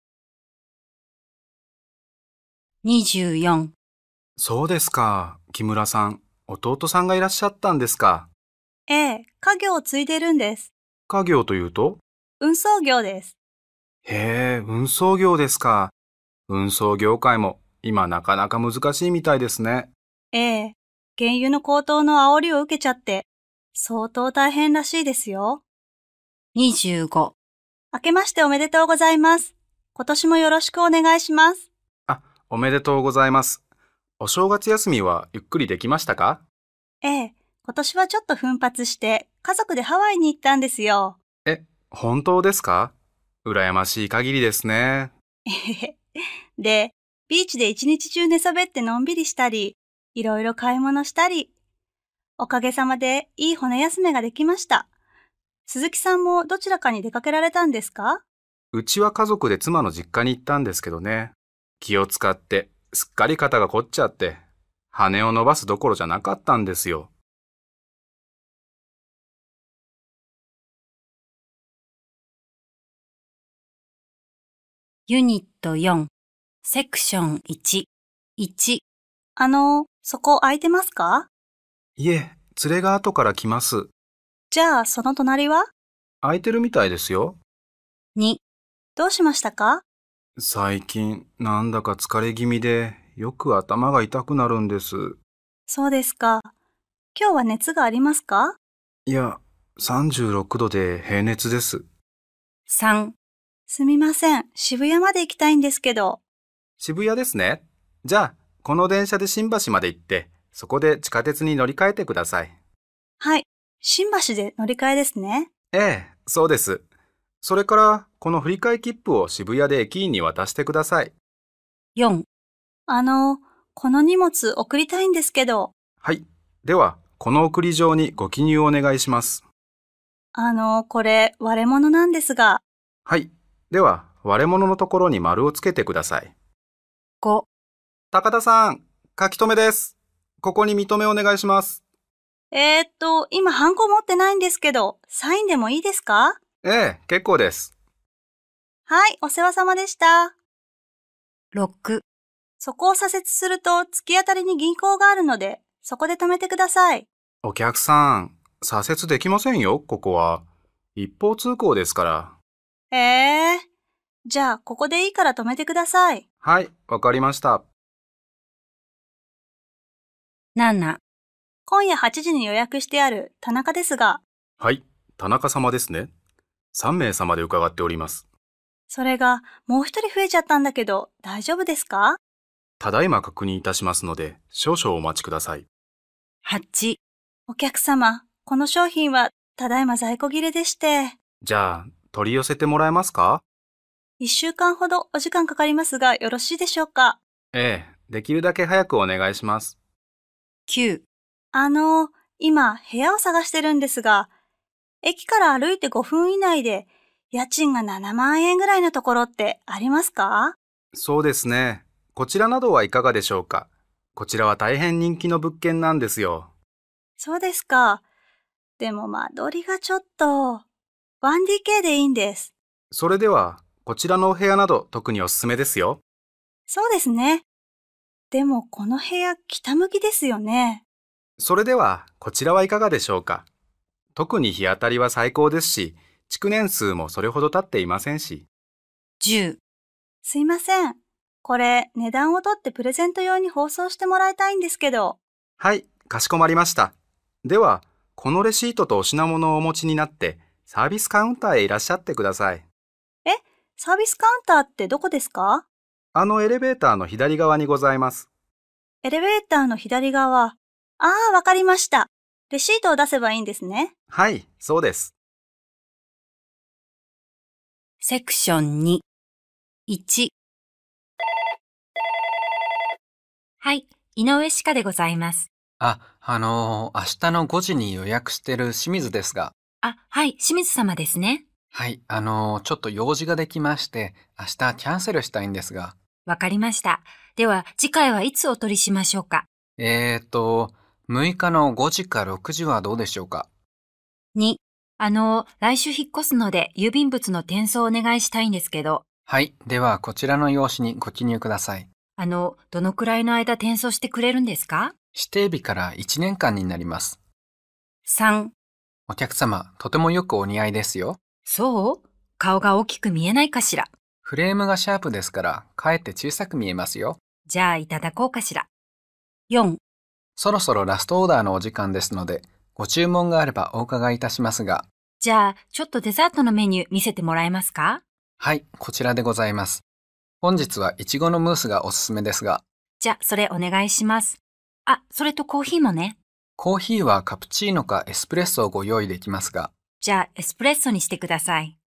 にじゅうよん。 そうですか、木村さん。弟さんがいらっしゃったんですか。 ええ、家業を継いでるんです。 家業というと？ 運送業です。 へえ、運送業ですか。運送業界も今なかなか難しいみたいですね。 ええ、原油の高騰の煽りを受けちゃって、相当大変らしいですよ。 にじゅうご。 明けましておめでとうございます。今年もよろしくお願いします。 あ、おめでとうございます。お正月休みはゆっくりできましたか？ ええ、今年はちょっと奮発して家族でハワイに行ったんですよ。 え、本当ですか？羨ましい限りですね。 えへへ。で、ビーチで一日中寝そべってのんびりしたり、いろいろ買い物したり、おかげさまでいい骨休めができました。鈴木さんもどちらかに出かけられたんですか？ うちは家族で妻の実家に行ったんですけどね。気を使ってすっかり肩が凝っちゃって、羽を伸ばすどころじゃなかったんですよ。 ユニットよん。セクションいち。いち。 あの、そこ空いてますか？ いえ、連れが後から来ます。 じゃあその隣は？ 空いてるみたいですよ。 に。 どうしましたか？ 最近なんだか疲れ気味でよく頭が痛くなるんです。 そうですか。今日は熱がありますか？ いや、さんじゅうろくどで平熱です。 さん、 すみません。渋谷まで行きたいんですけど。 渋谷ですね。じゃあ、この電車で新橋まで行って、そこで地下鉄に乗り換えてください。 はい。新橋で乗り換えですね。 ええ、そうです。それから、この振り替え切符を渋谷で駅員に渡してください。 よん、 あの、この荷物送りたいんですけど。 はい。では、この送り状にご記入をお願いします。 あの、これ割れ物なんですが。 はい。では、割れ物のところに丸をつけてください。 ご、 高田さん、書き留めです。ここに認めお願いします。 えーっと、今ハンコ持ってないんですけど、サインでもいいですか？ ええ、結構です。 はい、お世話様でした。 ろく、 そこを左折すると突き当たりに銀行があるので、そこで止めてください。 お客さん、左折できませんよ、ここは。一方通行ですから。 ええー。じゃあ、ここでいいから止めてください。 はい、わかりました。 なな、 今夜はちじに予約してある田中ですが、 はい、田中様ですね。さんめい様で伺っております。 それがもう一人増えちゃったんだけど、大丈夫ですか？ ただいま確認いたしますので、少々お待ちください。 はち、 お客様、この商品はただいま在庫切れでして、 じゃあ、取り寄せてもらえますか？ 一週間ほどお時間かかりますがよろしいでしょうか？ ええ、できるだけ早くお願いします。 きゅう、 あの、今部屋を探してるんですが、駅から歩いてごふん以内で家賃がななまんえんぐらいのところってありますか？ そうですね。こちらなどはいかがでしょうか？こちらは大変人気の物件なんですよ。 そうですか。でも間取りがちょっと、ワンディーケー でいいんです。 それでは、こちらのお部屋など特におすすめですよ。 そうですね。でもこの部屋北向きですよね。 それでは、こちらはいかがでしょうか？特に日当たりは最高ですし、築年数もそれほど経っていませんし。 じゅう、 すいません。これ値段を取ってプレゼント用に包装してもらいたいんですけど。 はい、かしこまりました。では、このレシートとお品物をお持ちになって、サービスカウンターへいらっしゃってください。 え、サービスカウンターってどこですか？ あのエレベーターの左側にございます。 エレベーターの左側。ああ、わかりました。レシートを出せばいいんですね。 はい、そうです。 セクションに、いち。はい、井上歯科でございます。 あ、あのー、明日のごじに予約してる清水ですが。 あ、はい、清水様ですね。 はい、あのー、ちょっと用事ができまして、明日キャンセルしたいんですが。 わかりました。では、次回はいつお取りしましょうか？ えーと、むいかのごじかろくじはどうでしょうか？ に、あの、来週引っ越すので郵便物の転送をお願いしたいんですけど。 はい、ではこちらの用紙にご記入ください。 あの、どのくらいの間転送してくれるんですか？ 指定日からいちねんかんになります。 さん、 お客様、とてもよくお似合いですよ。 そう？顔が大きく見えないかしら。 フレームがシャープですから、かえって小さく見えますよ。 じゃあいただこうかしら。よん、 そろそろラストオーダーのお時間ですので、ご注文があればお伺いいたしますが。 じゃあ、ちょっとデザートのメニュー見せてもらえますか？ はい、こちらでございます。本日はいちごのムースがおすすめですが。 じゃあ、それお願いします。あ、それとコーヒーもね。 コーヒーはカプチーノかエスプレッソをご用意できますが。 じゃあ、エスプレッソにしてください。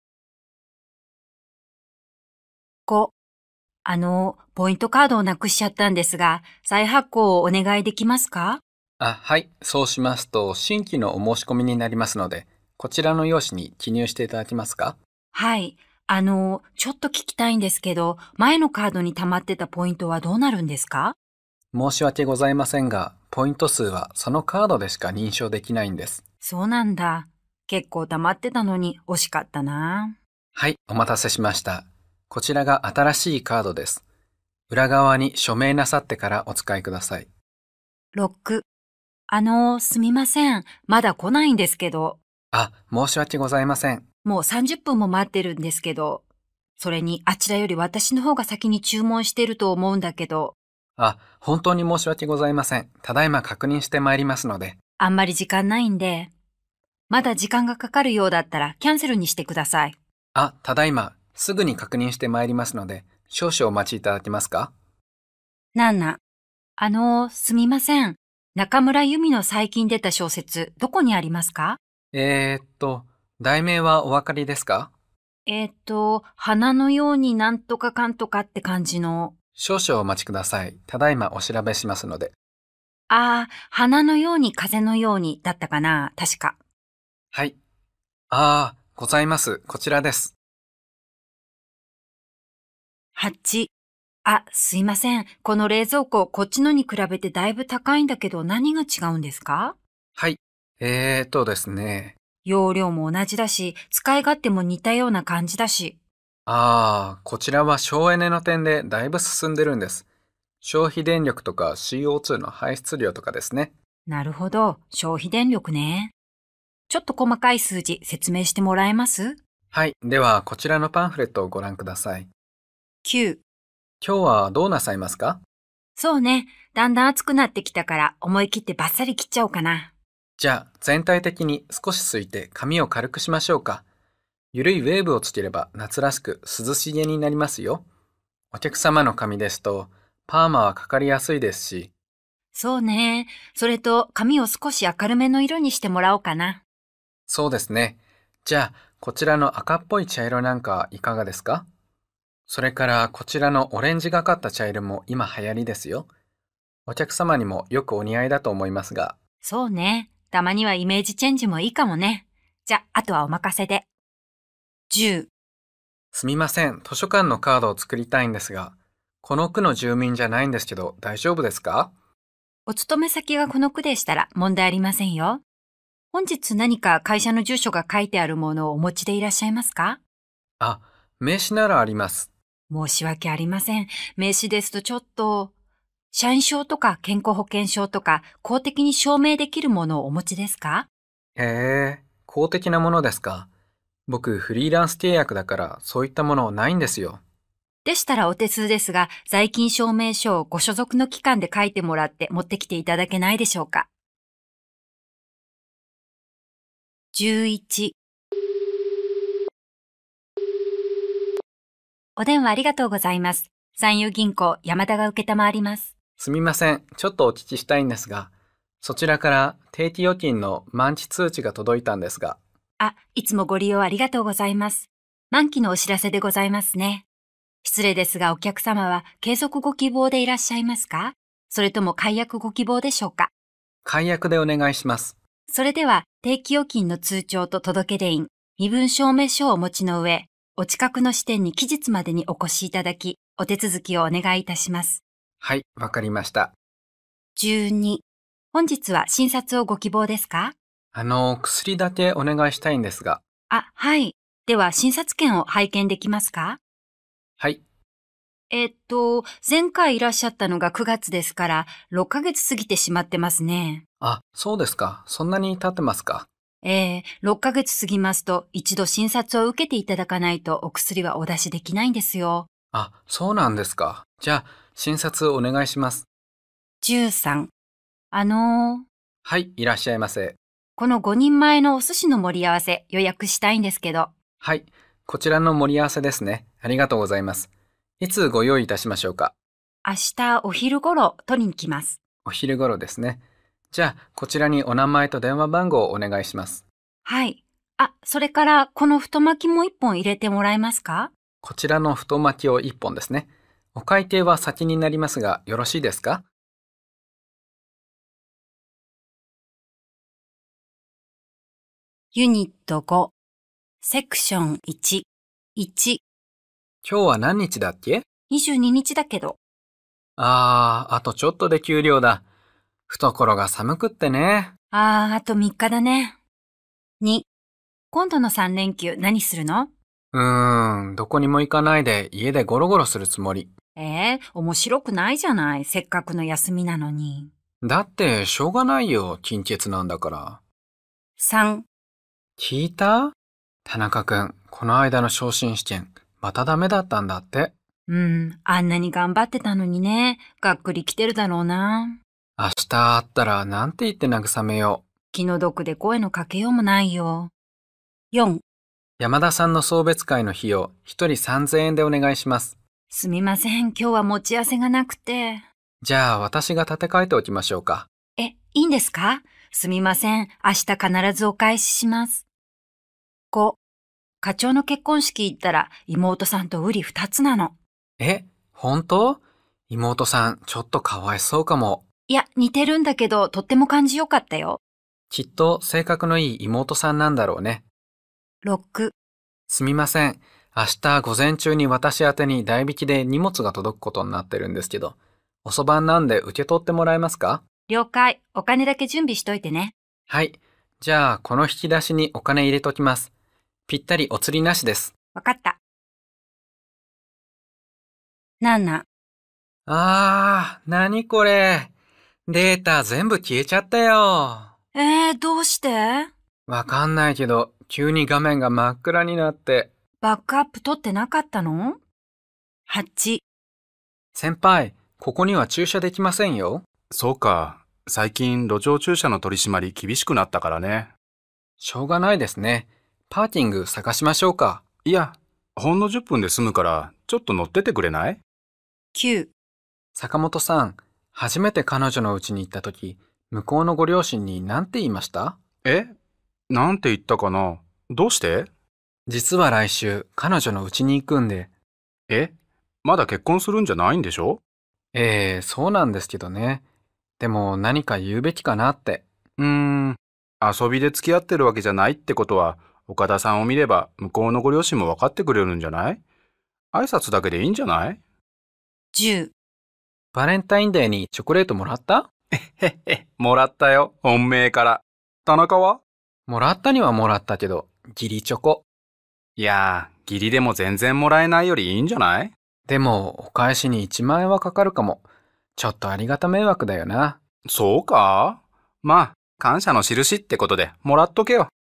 ご、あの、ポイントカードをなくしちゃったんですが、再発行をお願いできますか？ あ、はい。そうしますと、新規のお申し込みになりますので、こちらの用紙に記入していただけますか？ はい。あの、ちょっと聞きたいんですけど、前のカードに溜まってたポイントはどうなるんですか？ 申し訳ございませんが、ポイント数はそのカードでしか認証できないんです。 そうなんだ。結構溜まってたのに惜しかったな。 はい、お待たせしました。こちらが新しいカードです。裏側に署名なさってからお使いください。 ろく、あの、すみません。まだ来ないんですけど。 あ、申し訳ございません。 もうさんじゅっぷんも待ってるんですけど。それにあちらより私の方が先に注文してると思うんだけど。 あ、本当に申し訳ございません。ただいま確認してまいりますので。 あんまり時間ないんで、まだ時間がかかるようだったらキャンセルにしてください。 あ、ただいま、すぐに確認してまいりますので、少々お待ちいただけますか？ なんな。あのー、すみません。中村由美の最近出た小説、どこにありますか？ えーっと、題名はお分かりですか？ えーっと、花のようになんとかかんとかって感じの。 少々お待ちください。ただいまお調べしますので。 ああ、花のように風のようにだったかな、確か。 はい。ああ、ございます。こちらです。 はち。あ、すいません。この冷蔵庫、こっちのに比べてだいぶ高いんだけど何が違うんですか？ はい。えーっとですね。 容量も同じだし、使い勝手も似たような感じだし。 ああ、こちらは省エネの点でだいぶ進んでるんです。消費電力とか シーオーツー の排出量とかですね。 なるほど、消費電力ね。ちょっと細かい数字説明してもらえます？ はい。では、こちらのパンフレットをご覧ください。 きゅう。 今日はどうなさいますか？ そうね。だんだん暑くなってきたから思い切ってバッサリ切っちゃおうかな。 じゃあ、全体的に少しすいて髪を軽くしましょうか。ゆるいウェーブをつければ夏らしく涼しげになりますよ。お客様の髪ですと、パーマはかかりやすいですし。 そうね。それと髪を少し明るめの色にしてもらおうかな。 そうですね。じゃあ、こちらの赤っぽい茶色なんかいかがですか？それからこちらのオレンジがかった茶色も今流行りですよ。お客様にもよくお似合いだと思いますが。 そうね。たまにはイメージチェンジもいいかもね。じゃ、あとはお任せで。じゅう。 すみません、図書館のカードを作りたいんですが、この区の住民じゃないんですけど大丈夫ですか？ お勤め先がこの区でしたら問題ありませんよ。本日何か会社の住所が書いてあるものをお持ちでいらっしゃいますか？ あ、名刺ならあります。 申し訳ありません。名刺ですとちょっと、社員証とか健康保険証とか公的に証明できるものをお持ちですか？ へえ、公的なものですか。僕、フリーランス契約だからそういったものないんですよ。 でしたらお手数ですが、在勤証明書をご所属の機関で書いてもらって持ってきていただけないでしょうか。じゅういち。お電話ありがとうございます。山陽銀行山田が受けたまわります。 すみません、ちょっとお聞きしたいんですが、そちらから定期預金の満期通知が届いたんですが。 あ、いつもご利用ありがとうございます。満期のお知らせでございますね。失礼ですがお客様は継続ご希望でいらっしゃいますか？それとも解約ご希望でしょうか？ 解約でお願いします。 それでは定期預金の通帳と届出印、身分証明書をお持ちの上、お近くの支店に期日までにお越しいただき、お手続きをお願いいたします。 はい、わかりました。 じゅうに。本日は診察をご希望ですか？ あの、薬だけお願いしたいんですが。 あ、はい。では診察券を拝見できますか？ はい。 えっと、前回いらっしゃったのがくがつですから、ろっかげつ過ぎてしまってますね。 あ、そうですか。そんなに経ってますか。 ええ、ろっかげつ過ぎますと一度診察を受けていただかないとお薬はお出しできないんですよ。 あ、そうなんですか。じゃあ、診察お願いします。 じゅうさん。あのー、 はい、いらっしゃいませ。 このごにんまえのお寿司の盛り合わせ予約したいんですけど。 はい、こちらの盛り合わせですね。ありがとうございます。いつご用意いたしましょうか。 明日お昼頃取りに来ます。 お昼頃ですね。じゃあ、こちらにお名前と電話番号をお願いします。 はい。あ、それからこの太巻きもいっぽん入れてもらえますか？ こちらの太巻きをいっぽんですね。お会計は先になりますが、よろしいですか？ ユニットご、セクションいち、いち、 今日は何日だっけ？ にじゅうににちだけど。 あー、あとちょっとで給料だ。懐が寒くってね。 あー、あとみっかだね。に、今度のさんれんきゅう何するの？ うーん、どこにも行かないで家でゴロゴロするつもり。 えー、面白くないじゃない。せっかくの休みなのに。 だってしょうがないよ、金欠なんだから。 さん、 聞いた？田中くん、この間の昇進試験、またダメだったんだって。 うん、あんなに頑張ってたのにね。がっくり来てるだろうな。 明日会ったらなんて言って慰めよう。 気の毒で声のかけようもないよ。よん、 山田さんの送別会の費用、一人さんぜんえんでお願いします。 すみません、今日は持ち合わせがなくて。 じゃあ私が立て替えておきましょうか。 え、いいんですか？すみません、明日必ずお返しします。ご、課長の結婚式行ったら妹さんと瓜二つなの。 え、本当？妹さん、ちょっとかわいそうかも。 いや、似てるんだけど、とっても感じよかったよ。 きっと性格のいい妹さんなんだろうね。 ろく、 すみません。明日午前中に私宛てに代引きで荷物が届くことになってるんですけど、遅番なんで受け取ってもらえますか？ 了解。お金だけ準備しといてね。 はい。じゃあ、この引き出しにお金入れときます。ぴったりお釣りなしです。 わかった。なな、 あー、なにこれ。データ全部消えちゃったよ。 えー、どうして？ わかんないけど、急に画面が真っ暗になって。 バックアップ取ってなかったの？はち、 先輩、ここには駐車できませんよ。 そうか。最近路上駐車の取り締まり厳しくなったからね。 しょうがないですね。パーキング探しましょうか。 いや、ほんのじゅっぷんで済むから、ちょっと乗っててくれない？ きゅう、 坂本さん、初めて彼女の家に行った時、向こうのご両親に何て言いました？ え？なんて言ったかな？どうして？ 実は来週、彼女の家に行くんで。 え？まだ結婚するんじゃないんでしょ？ ええ、そうなんですけどね。でも何か言うべきかなって。 うーん、遊びで付き合ってるわけじゃないってことは、岡田さんを見れば向こうのご両親も分かってくれるんじゃない？挨拶だけでいいんじゃない？ じゅう、 バレンタインデーにチョコレートもらった？ へへ、もらったよ、本命から。田中は？ もらったにはもらったけど、義理チョコ。 いやー、義理でも全然もらえないよりいいんじゃない？ でも、お返しにいちまん円はかかるかも。ちょっとありがた迷惑だよな。 そうか？まあ、感謝の印ってことでもらっとけよ。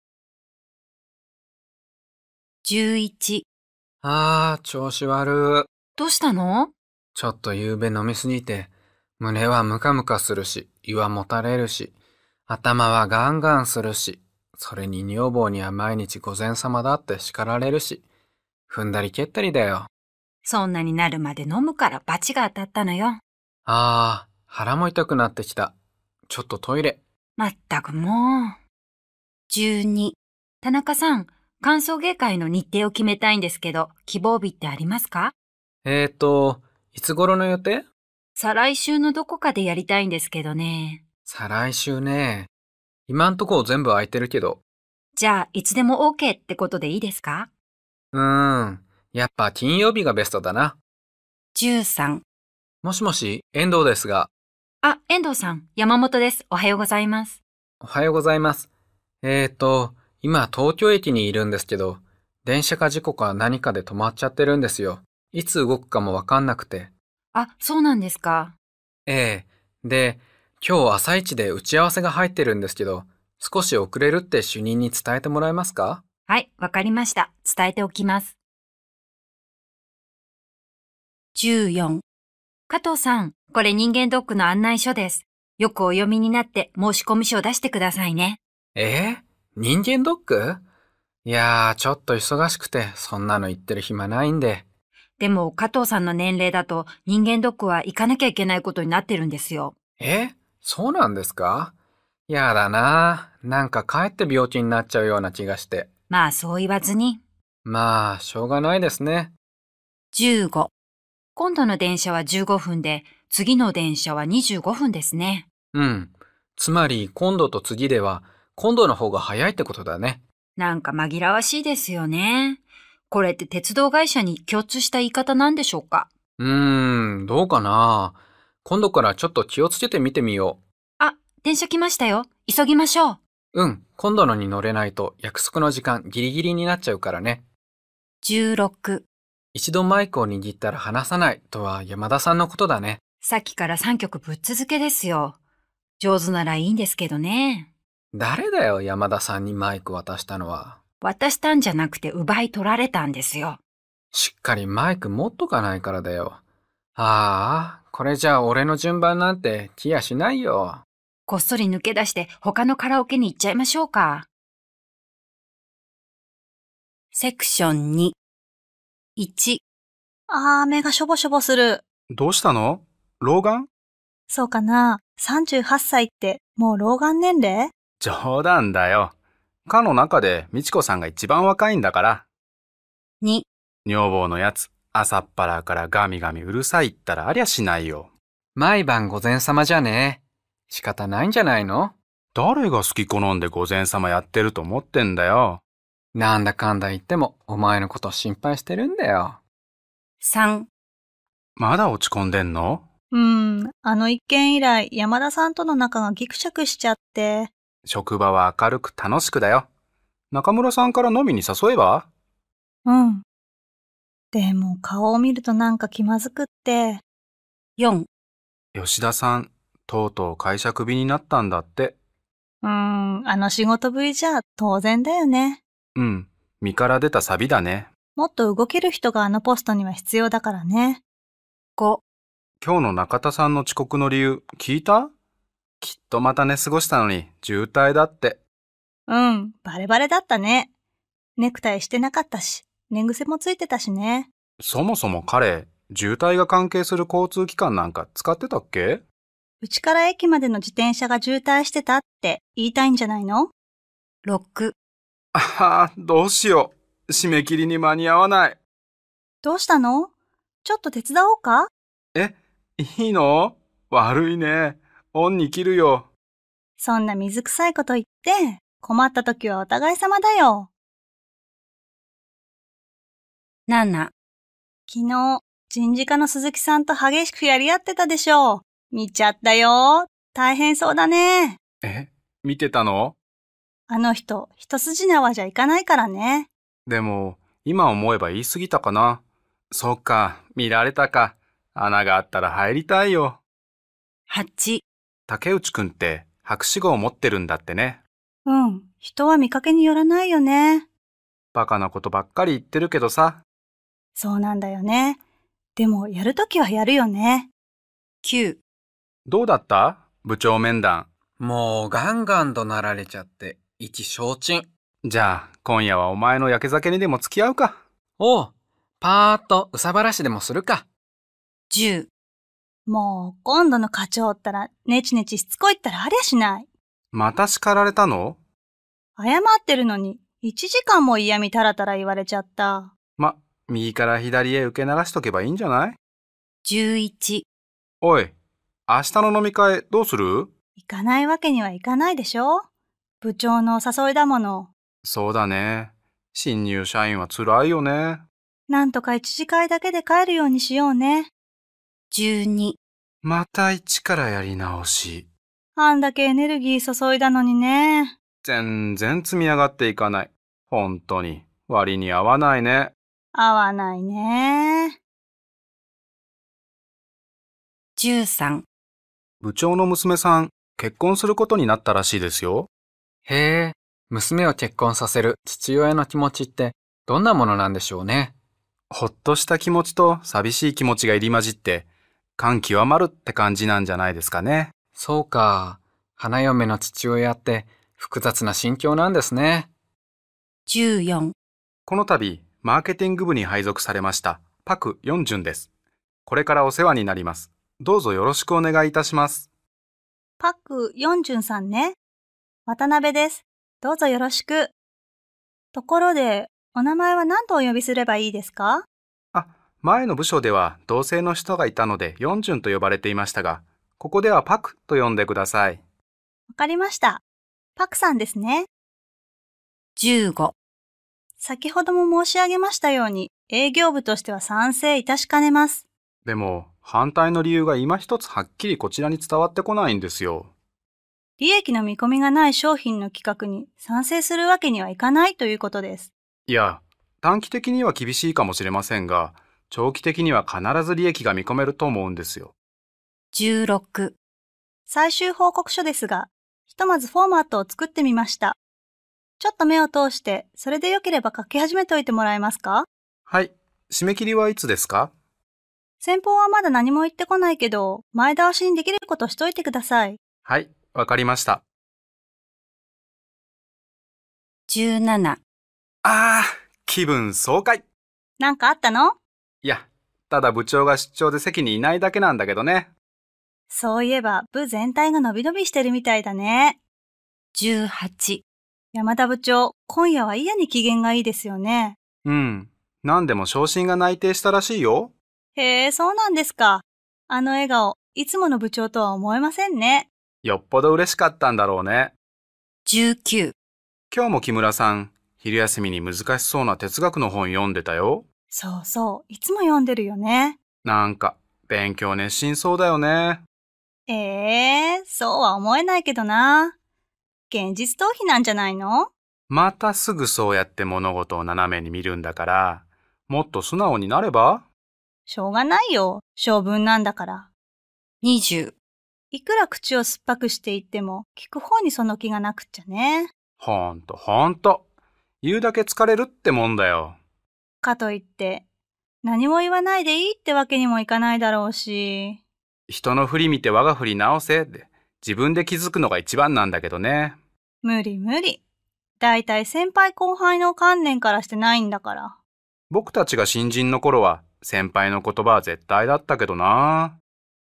じゅういち、 あー、調子悪。 どうしたの？ ちょっと夕べ飲みすぎて、胸はムカムカするし、胃はもたれるし、頭はガンガンするし、それに女房には毎日午前様だって叱られるし、踏んだり蹴ったりだよ。 そんなになるまで飲むから罰が当たったのよ。 あー、腹も痛くなってきた。ちょっとトイレ。 まったくもう。じゅうに、田中さん、歓送迎会の日程を決めたいんですけど、希望日ってありますか？ えーと、いつ頃の予定？ 再来週のどこかでやりたいんですけどね。 再来週ね。今んとこ全部空いてるけど。 じゃあ、いつでも OK ってことでいいですか？ うーん。やっぱ金曜日がベストだな。 じゅうさん、 もしもし、遠藤ですが。 あ、遠藤さん、山本です。おはようございます。 おはようございます。えーと、今東京駅にいるんですけど、電車か事故か何かで止まっちゃってるんですよ。いつ動くかもわかんなくて。 あ、そうなんですか。 ええ。で、今日朝一で打ち合わせが入ってるんですけど、少し遅れるって主任に伝えてもらえますか？ はい、わかりました。伝えておきます。じゅうよん、加藤さん、これ人間ドックの案内書です。よくお読みになって申込書を出してくださいね。 えー、人間ドック？いやー、ちょっと忙しくて、そんなの言ってる暇ないんで。 でも加藤さんの年齢だと人間ドックは行かなきゃいけないことになってるんですよ。 え？そうなんですか？やだな。なんかかえって病気になっちゃうような気がして。 まあそう言わずに。 まあ、しょうがないですね。 じゅうご、今度の電車はじゅうごふんで、次の電車はにじゅうごふんですね。 うん。つまり、今度と次では、今度の方が早いってことだね。 なんか紛らわしいですよね。これって鉄道会社に共通した言い方なんでしょうか？ うーん、どうかな。今度からちょっと気をつけてみてみよあ、電車来ましたよ。急ぎましょう。 う。うん、今度のに乗れないと約束の時間ギリギリになっちゃうからね。 じゅうろく、 一度マイクを握ったら離さないとは山田さんのことだね。 さっきからさんきょくぶっ続けですよ。上手ならいいんですけどね。 誰だよ、山田さんにマイク渡したのは。 渡したんじゃなくて奪い取られたんですよ。 しっかりマイク持っとかないからだよ。ああ、これじゃあ俺の順番なんて来やしないよ。 こっそり抜け出して他のカラオケに行っちゃいましょうか。セクションに。いち、 あー、目がしょぼしょぼする。 どうしたの？老眼？ そうかな。さんじゅうはっさいってもう老眼年齢？ 冗談だよ。課の中で美智子さんが一番若いんだから。 に、 女房のやつ、朝っぱらからガミガミうるさいったらありゃしないよ。 毎晩午前様じゃね。仕方ないんじゃないの？ 誰が好き好んで午前様やってると思ってんだよ。 なんだかんだ言ってもお前のこと心配してるんだよ。 さん、 まだ落ち込んでんの？ うーん、あの一件以来山田さんとの仲がギクシャクしちゃって。 職場は明るく楽しくだよ。中村さんから飲みに誘えば？ うん。でも顔を見るとなんか気まずくって。 よん、 吉田さん、とうとう会社クビになったんだって。 うーん、あの仕事ぶりじゃ当然だよね。 うん、身から出たサビだね。 もっと動ける人があのポストには必要だからね。 ご、 今日の中田さんの遅刻の理由、聞いた？きっとまた寝過ごしたのに渋滞だって。 うん、バレバレだったね。ネクタイしてなかったし、寝癖もついてたしね。 そもそも彼、渋滞が関係する交通機関なんか使ってたっけ？ うちから駅までの自転車が渋滞してたって言いたいんじゃないの？ ろく、 ああ、どうしよう。締め切りに間に合わない。 どうしたの？ちょっと手伝おうか？ え、いいの？悪いね。恩に切るよ。 そんな水臭いこと言って、困った時はお互い様だよ。 なな、 昨日、人事課の鈴木さんと激しくやり合ってたでしょ。見ちゃったよ。大変そうだね。 え、見てたの？ あの人、一筋縄じゃいかないからね。 でも、今思えば言い過ぎたかな。そっか、見られたか。穴があったら入りたいよ。 はち、 竹内くんって博士号を持ってるんだってね。 うん、人は見かけによらないよね。 バカなことばっかり言ってるけどさ。 そうなんだよね。でも、やるときはやるよね。 きゅう、 どうだった？部長面談。 もうガンガン怒鳴られちゃって意気消沈。 じゃあ、今夜はお前の焼け酒にでも付き合うか。 おう、パーッとうさばらしでもするか。 じゅう、 もう、今度の課長ったら、ネチネチしつこいったらありゃしない。 また叱られたの？ 謝ってるのに、一時間も嫌味たらたら言われちゃった。 ま、右から左へ受け流しとけばいいんじゃない？ じゅういち、 おい、明日の飲み会どうする？ 行かないわけにはいかないでしょ？部長のお誘いだもの。 そうだね。新入社員は辛いよね。 なんとか一次会だけで帰るようにしようね。 じゅうに、 また一からやり直し。 あんだけエネルギー注いだのにね。 全然積み上がっていかない。本当に、割に合わないね。 合わないね。 じゅうさん、 部長の娘さん、結婚することになったらしいですよ。 へえ、娘を結婚させる父親の気持ちってどんなものなんでしょうね。 ほっとした気持ちと寂しい気持ちが入り混じって、感極まるって感じなんじゃないですかね。 そうか、花嫁の父親って複雑な心境なんですね。 じゅうよん、 この度、マーケティング部に配属されました、パク・ヨンジュンです。これからお世話になります。どうぞよろしくお願いいたします。 パク・ヨンジュンさんね。渡辺です。どうぞよろしく。ところで、お名前は何とお呼びすればいいですか？ あ、前の部署では同性の人がいたのでヨンジュンと呼ばれていましたが、ここではパクと呼んでください。 わかりました。パクさんですね。 じゅうご、 先ほども申し上げましたように、営業部としては賛成いたしかねます。 でも、反対の理由が今一つはっきりこちらに伝わってこないんですよ。 利益の見込みがない商品の企画に賛成するわけにはいかないということです。 いや、短期的には厳しいかもしれませんが、長期的には必ず利益が見込めると思うんですよ。 じゅうろく、 最終報告書ですが、ひとまずフォーマットを作ってみました。ちょっと目を通して、それでよければ書き始めておいてもらえますか？ はい、 締め切りはいつですか？ 先方はまだ何も言ってこないけど、前倒しにできることしといてください。 はい、わかりました。 じゅうなな。 あー、気分爽快。 なんかあったの？ いや、ただ部長が出張で席にいないだけなんだけどね。 そういえば部全体が伸び伸びしてるみたいだね。 じゅうはち。 山田部長、今夜は嫌に機嫌がいいですよね。 うん。何でも昇進が内定したらしいよ。 へえ、そうなんですか。あの笑顔、いつもの部長とは思えませんね。 よっぽど嬉しかったんだろうね。 じゅうきゅう。 今日も木村さん、昼休みに難しそうな哲学の本読んでたよ。 そうそう、いつも読んでるよね。 なんか、勉強熱心そうだよね。 ええー、そうは思えないけどな。現実逃避なんじゃないの？ またすぐそうやって物事を斜めに見るんだから、もっと素直になれば？ しょうがないよ。性分なんだから。 にじゅう。 いくら口を酸っぱくして言っても、聞く方にその気がなくっちゃね。 ほんとほんと。言うだけ疲れるってもんだよ。 かといって、何も言わないでいいってわけにもいかないだろうし。 人の振り見て我が振り直せって自分で気づくのが一番なんだけどね。 無理無理。だいたい先輩後輩の観念からしてないんだから。 僕たちが新人の頃は先輩の言葉は絶対だったけどな。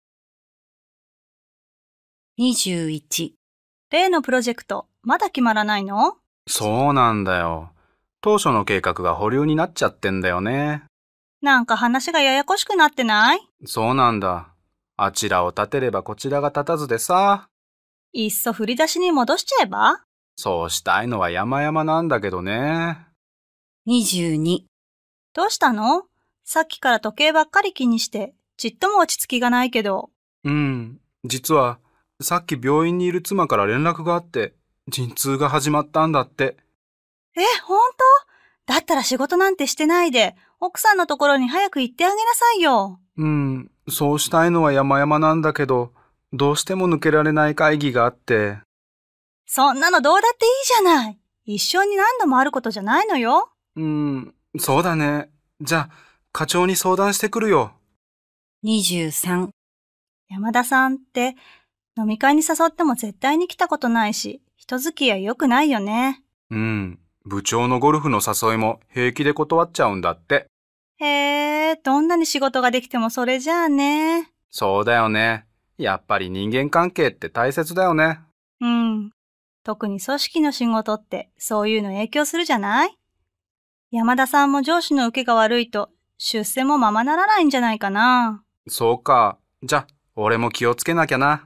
にじゅういち。 例のプロジェクト、まだ決まらないの？ そうなんだよ。当初の計画が保留になっちゃってんだよね。 なんか話がややこしくなってない？ そうなんだ。あちらを立てればこちらが立たずでさ。 いっそ振り出しに戻しちゃえば？ そうしたいのは山々なんだけどね。 にじゅうに。 どうしたの？さっきから時計ばっかり気にして、ちっとも落ち着きがないけど。 うん、実はさっき病院にいる妻から連絡があって、陣痛が始まったんだって。 え、ほんと？だったら仕事なんてしてないで、奥さんのところに早く行ってあげなさいよ。 うん、そうしたいのは山々なんだけど、どうしても抜けられない会議があって。 そんなのどうだっていいじゃない。一生に何度もあることじゃないのよ。 うん、そうだね。じゃあ、課長に相談してくるよ。 にじゅうさん。 山田さんって飲み会に誘っても絶対に来たことないし、人付き合い良くないよね。 うん、部長のゴルフの誘いも平気で断っちゃうんだって。 へえ、どんなに仕事ができてもそれじゃあね。 そうだよね。やっぱり人間関係って大切だよね。 うん。特に組織の仕事ってそういうの影響するじゃない？山田さんも上司の受けが悪いと出世もままならないんじゃないかな。 そうか。じゃ、俺も気をつけなきゃな。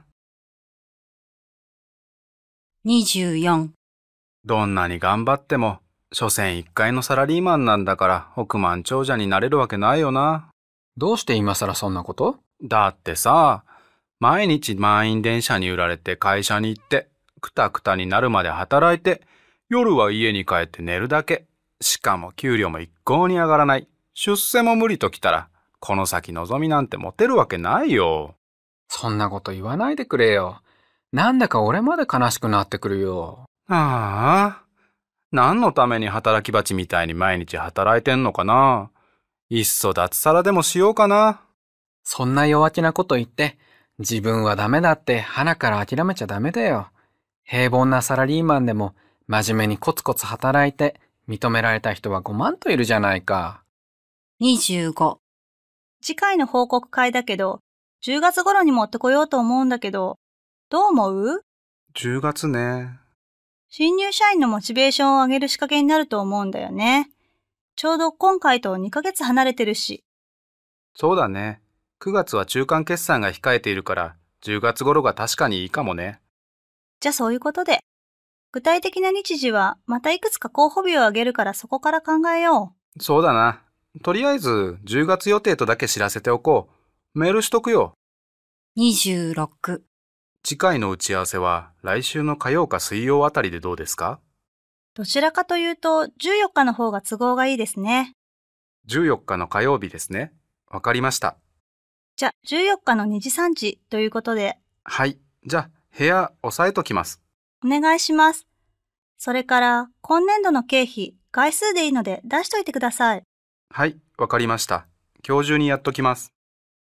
にじゅうよん。 どんなに頑張っても、所詮一階のサラリーマンなんだから億万長者になれるわけないよな。 どうして今更そんなこと？ だってさ、毎日満員電車に揺られて会社に行って、くたくたになるまで働いて、夜は家に帰って寝るだけ。しかも給料も一向に上がらない。出世も無理ときたら、この先望みなんて持てるわけないよ。 そんなこと言わないでくれよ。なんだか俺まで悲しくなってくるよ。 ああ、何のために働き蜂みたいに毎日働いてんのかな。いっそ脱サラでもしようかな。 そんな弱気なこと言って、自分はダメだって鼻から諦めちゃダメだよ。平凡なサラリーマンでも真面目にコツコツ働いて認められた人はごまんといるじゃないか。 にじゅうご。 次回の報告会だけど、じゅうがつ頃に持ってこようと思うんだけど、どう思う？ じゅうがつね。 新入社員のモチベーションを上げる仕掛けになると思うんだよね。ちょうど今回とにかげつ離れてるし。 そうだね。くがつは中間決算が控えているから、じゅうがつ頃が確かにいいかもね。 じゃあそういうことで。具体的な日時はまたいくつか候補日を挙げるからそこから考えよう。 そうだな。とりあえずじゅうがつ予定とだけ知らせておこう。メールしとくよ。 にじゅうろく。 次回の打ち合わせは来週の火曜か水曜あたりでどうですか？ どちらかというとじゅうよっかの方が都合がいいですね。 じゅうよっかの火曜日ですね。わかりました。 じゃあじゅうよっかのにじさんじということで。 はい。じゃあ部屋押さえときます。 お願いします。それから今年度の経費、概数でいいので出しといてください。 はい、わかりました。今日中にやっときます。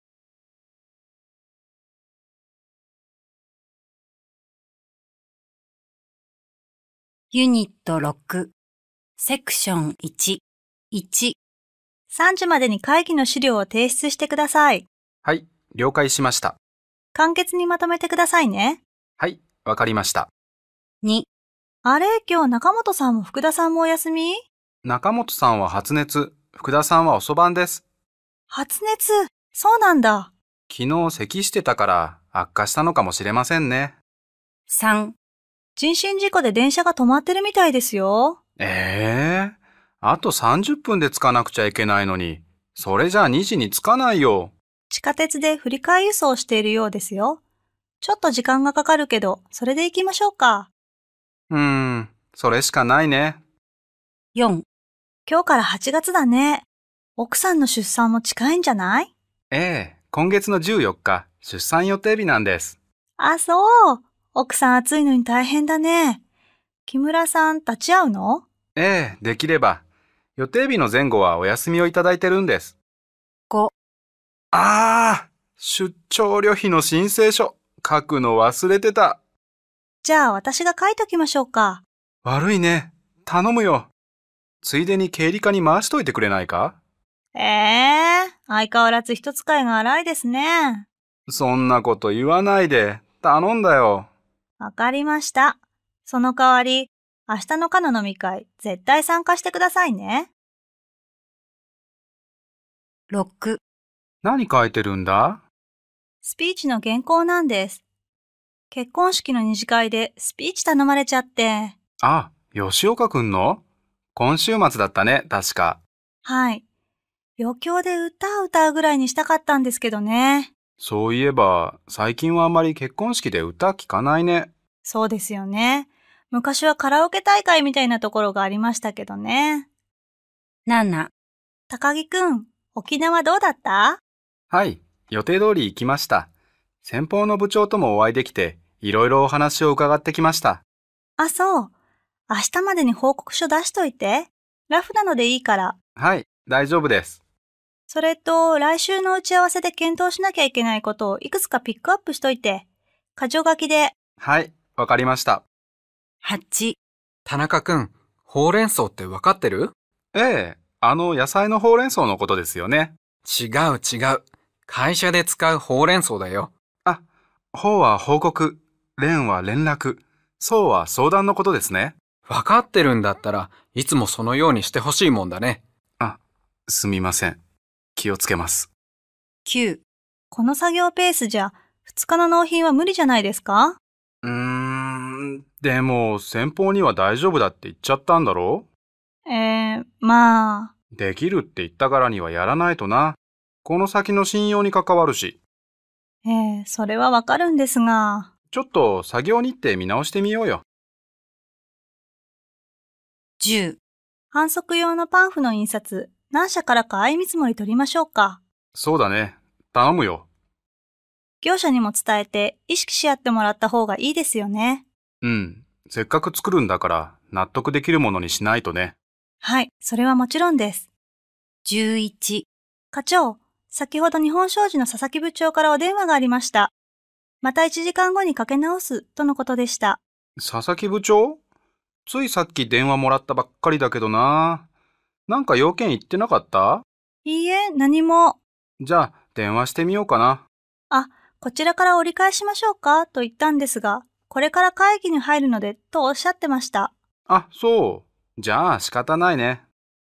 ユニットろく、セクションいち、いち、 さんじまでに会議の資料を提出してください。 はい、了解しました。 簡潔にまとめてくださいね。 はい、わかりました。 に、 あれ、今日中本さんも福田さんもお休み？ 中本さんは発熱、福田さんは遅番です。 発熱、そうなんだ。 昨日咳してたから悪化したのかもしれませんね。 さん、 人身事故で電車が止まってるみたいですよ。 ええあとさんじゅっぷんで着かなくちゃいけないのに、それじゃあにじに着かないよ。 地下鉄で振り替え輸送しているようですよ。ちょっと時間がかかるけど、それで行きましょうか。 うーん、それしかないね。 よん、 今日からはちがつだね。奥さんの出産も近いんじゃない？ ええ、今月のじゅうよっか、出産予定日なんです。 あ、そう。奥さん暑いのに大変だね。木村さん立ち会うの？ ええ、できれば。予定日の前後はお休みをいただいてるんです。 ご、 ああ、出張旅費の申請書、書くの忘れてた。 じゃあ私が書いときましょうか。 悪いね。頼むよ。ついでに経理課に回しといてくれないか？ ええー、相変わらず人使いが荒いですね。 そんなこと言わないで。頼んだよ。 わかりました。その代わり、明日の課の飲み会、絶対参加してくださいね。 ろく、 何書いてるんだ？ スピーチの原稿なんです。結婚式の二次会でスピーチ頼まれちゃって。 あ、吉岡くんの？今週末だったね、確か。 はい。余興で歌う歌うぐらいにしたかったんですけどね。 そういえば、最近はあまり結婚式で歌聞かないね。 そうですよね。昔はカラオケ大会みたいなところがありましたけどね。 なな、 高木くん、沖縄どうだった？ はい、予定通り行きました。先方の部長ともお会いできて、いろいろお話を伺ってきました。 あ、そう。明日までに報告書出しといて。ラフなのでいいから。 はい、大丈夫です。 それと、来週の打ち合わせで検討しなきゃいけないことをいくつかピックアップしといて。箇条書きで。 はい、わかりました。 はち、 田中くん、ほうれん草ってわかってる？ ええ、あの野菜のほうれん草のことですよね。 違う違う。会社で使うほうれん草だよ。 あ、ほうは報告、れんは連絡、そうは相談のことですね。 わかってるんだったらいつもそのようにしてほしいもんだね。 あ、すみません。気をつけます。 きゅう、 この作業ペースじゃ、ふつかの納品は無理じゃないですか？ うーん、でも先方には大丈夫だって言っちゃったんだろえー、まあ。 う？できるって言ったからにはやらないとな。この先の信用に関わるし。 えー、それはわかるんですが。 ちょっと作業日程見直してみようよ。 じゅう、 販促用のパンフの印刷、何社からか相見積もり取りましょうか。 そうだね。頼むよ。 業者にも伝えて意識し合ってもらった方がいいですよね。 うん。せっかく作るんだから納得できるものにしないとね。 はい、それはもちろんです。 じゅういち、 課長、先ほど日本商事の佐々木部長からお電話がありました。またいちじかんごにかけ直すとのことでした。 佐々木部長？ついさっき電話もらったばっかりだけどな。なんか要件言ってなかった？ いいえ、何も。 じゃあ電話してみようかな。 あ、こちらから折り返しましょうかと言ったんですが、これから会議に入るのでとおっしゃってました。 あ、そう。じゃあ仕方ないね。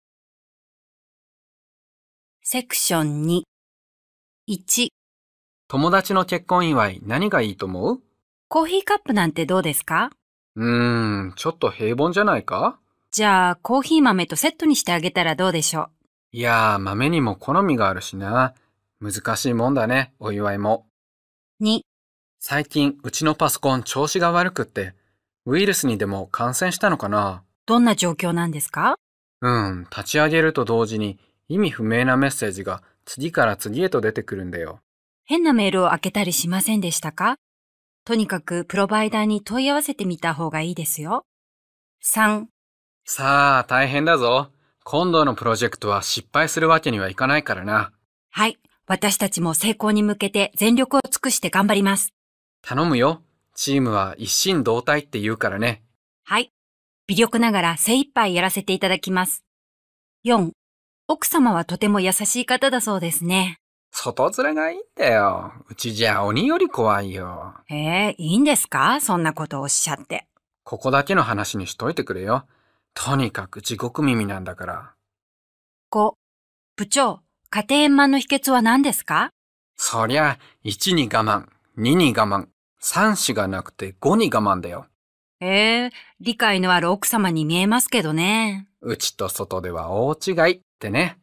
セクションに、いち、 友達の結婚祝い何がいいと思う？ コーヒーカップなんてどうですか？ うーん、ちょっと平凡じゃないか？ じゃあ、コーヒー豆とセットにしてあげたらどうでしょう？ いやー、豆にも好みがあるしな。難しいもんだね、お祝いも。 に、 最近、うちのパソコン調子が悪くって、ウイルスにでも感染したのかな？ どんな状況なんですか？ うん、立ち上げると同時に意味不明なメッセージが次から次へと出てくるんだよ。 変なメールを開けたりしませんでしたか？とにかくプロバイダーに問い合わせてみた方がいいですよ。さん、 さあ、大変だぞ。 今度のプロジェクトは失敗するわけにはいかないからな。 はい。私たちも成功に向けて全力を尽くして頑張ります。 頼むよ。チームは一心同体って言うからね。 はい。微力ながら精一杯やらせていただきます。よん. 奥様はとても優しい方だそうですね。 外面がいいんだよ。うちじゃ鬼より怖いよ。 へえ、いいんですか？そんなことおっしゃって。 ここだけの話にしといてくれよ。とにかく地獄耳なんだから。 ご. 部長、家庭円満の秘訣は何ですか？ そりゃ、いちに我慢、にに我慢、さん子がなくてごに我慢だよ。 へえ、理解のある奥様に見えますけどね。 うちと外では大違いってね。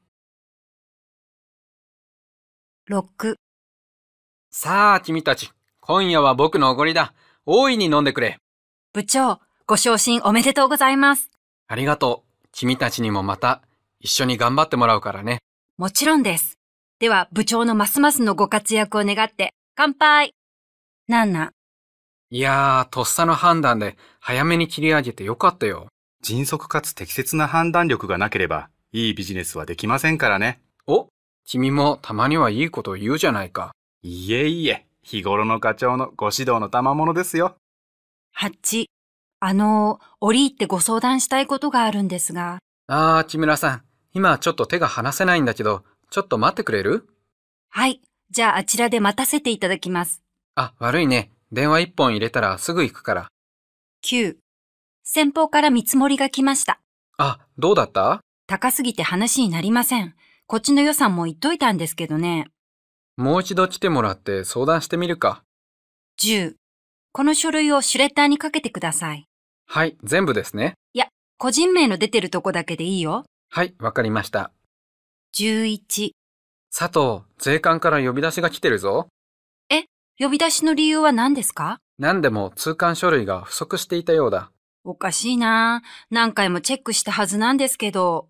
ろく. さあ、君たち。今夜は僕のおごりだ。大いに飲んでくれ。 部長、ご昇進おめでとうございます。 ありがとう。君たちにもまた一緒に頑張ってもらうからね。 もちろんです。では、部長のますますのご活躍を願って、乾杯。なな. いやー、とっさの判断で早めに切り上げてよかったよ。 迅速かつ適切な判断力がなければ、いいビジネスはできませんからね。 お、君もたまにはいいことを言うじゃないか。 いえいえ、日頃の課長のご指導の賜物ですよ。 はち. あの、折り入ってご相談したいことがあるんですが。 あー、木村さん。今ちょっと手が離せないんだけど、ちょっと待ってくれる？ はい。じゃああちらで待たせていただきます。 あ、悪いね。電話一本入れたらすぐ行くから。 きゅう. 先方から見積もりが来ました。 あ、どうだった？ 高すぎて話になりません。こっちの予算も言っといたんですけどね。 もう一度来てもらって相談してみるか。 じゅう. この書類をシュレッダーにかけてください。 はい、全部ですね。 いや、個人名の出てるとこだけでいいよ。 はい、わかりました。 じゅういち. 佐藤、税関から呼び出しが来てるぞ。 え、呼び出しの理由は何ですか？ 何でも通関書類が不足していたようだ。 おかしいな。何回もチェックしたはずなんですけど。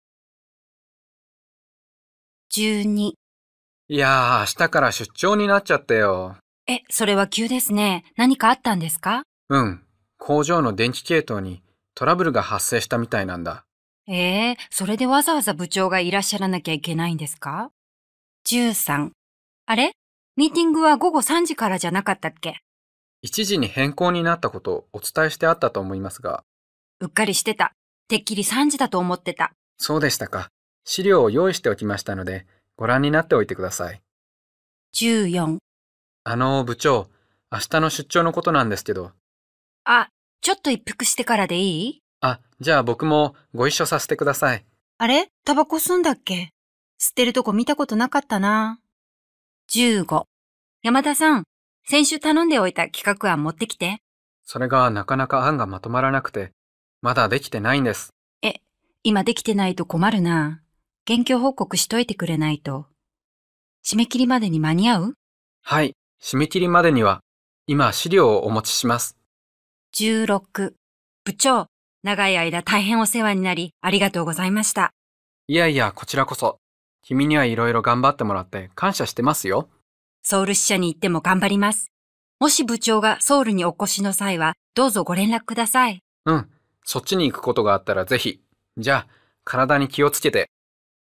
じゅうに. いやー、明日から出張になっちゃったよ。 え、それは急ですね。何かあったんですか？ うん、工場の電気系統にトラブルが発生したみたいなんだ。 ええ、それでわざわざ部長がいらっしゃらなきゃいけないんですか？じゅうさん. あれ？ミーティングは午後さんじからじゃなかったっけ？ いちじに変更になったことをお伝えしてあったと思いますが。 うっかりしてた。てっきりさんじだと思ってた。 そうでしたか。資料を用意しておきましたので、ご覧になっておいてください。 じゅうよん. あの部長、明日の出張のことなんですけど。 あ、ちょっと一服してからでいい？ あ、じゃあ僕もご一緒させてください。 あれ？タバコ吸んだっけ？吸ってるとこ見たことなかったな。じゅうご. 山田さん、先週頼んでおいた企画案持ってきて。 それがなかなか案がまとまらなくて、まだできてないんです。 え、今できてないと困るな。現況報告しといてくれないと。締め切りまでに間に合う？ はい、締め切りまでには、今資料をお持ちします。 じゅうろく. 部長、長い間大変お世話になりありがとうございました。 いやいや、こちらこそ。君にはいろいろ頑張ってもらって感謝してますよ。 ソウル支社に行っても頑張ります。もし部長がソウルにお越しの際は、どうぞご連絡ください。 うん、そっちに行くことがあったらぜひ。じゃあ、体に気をつけて。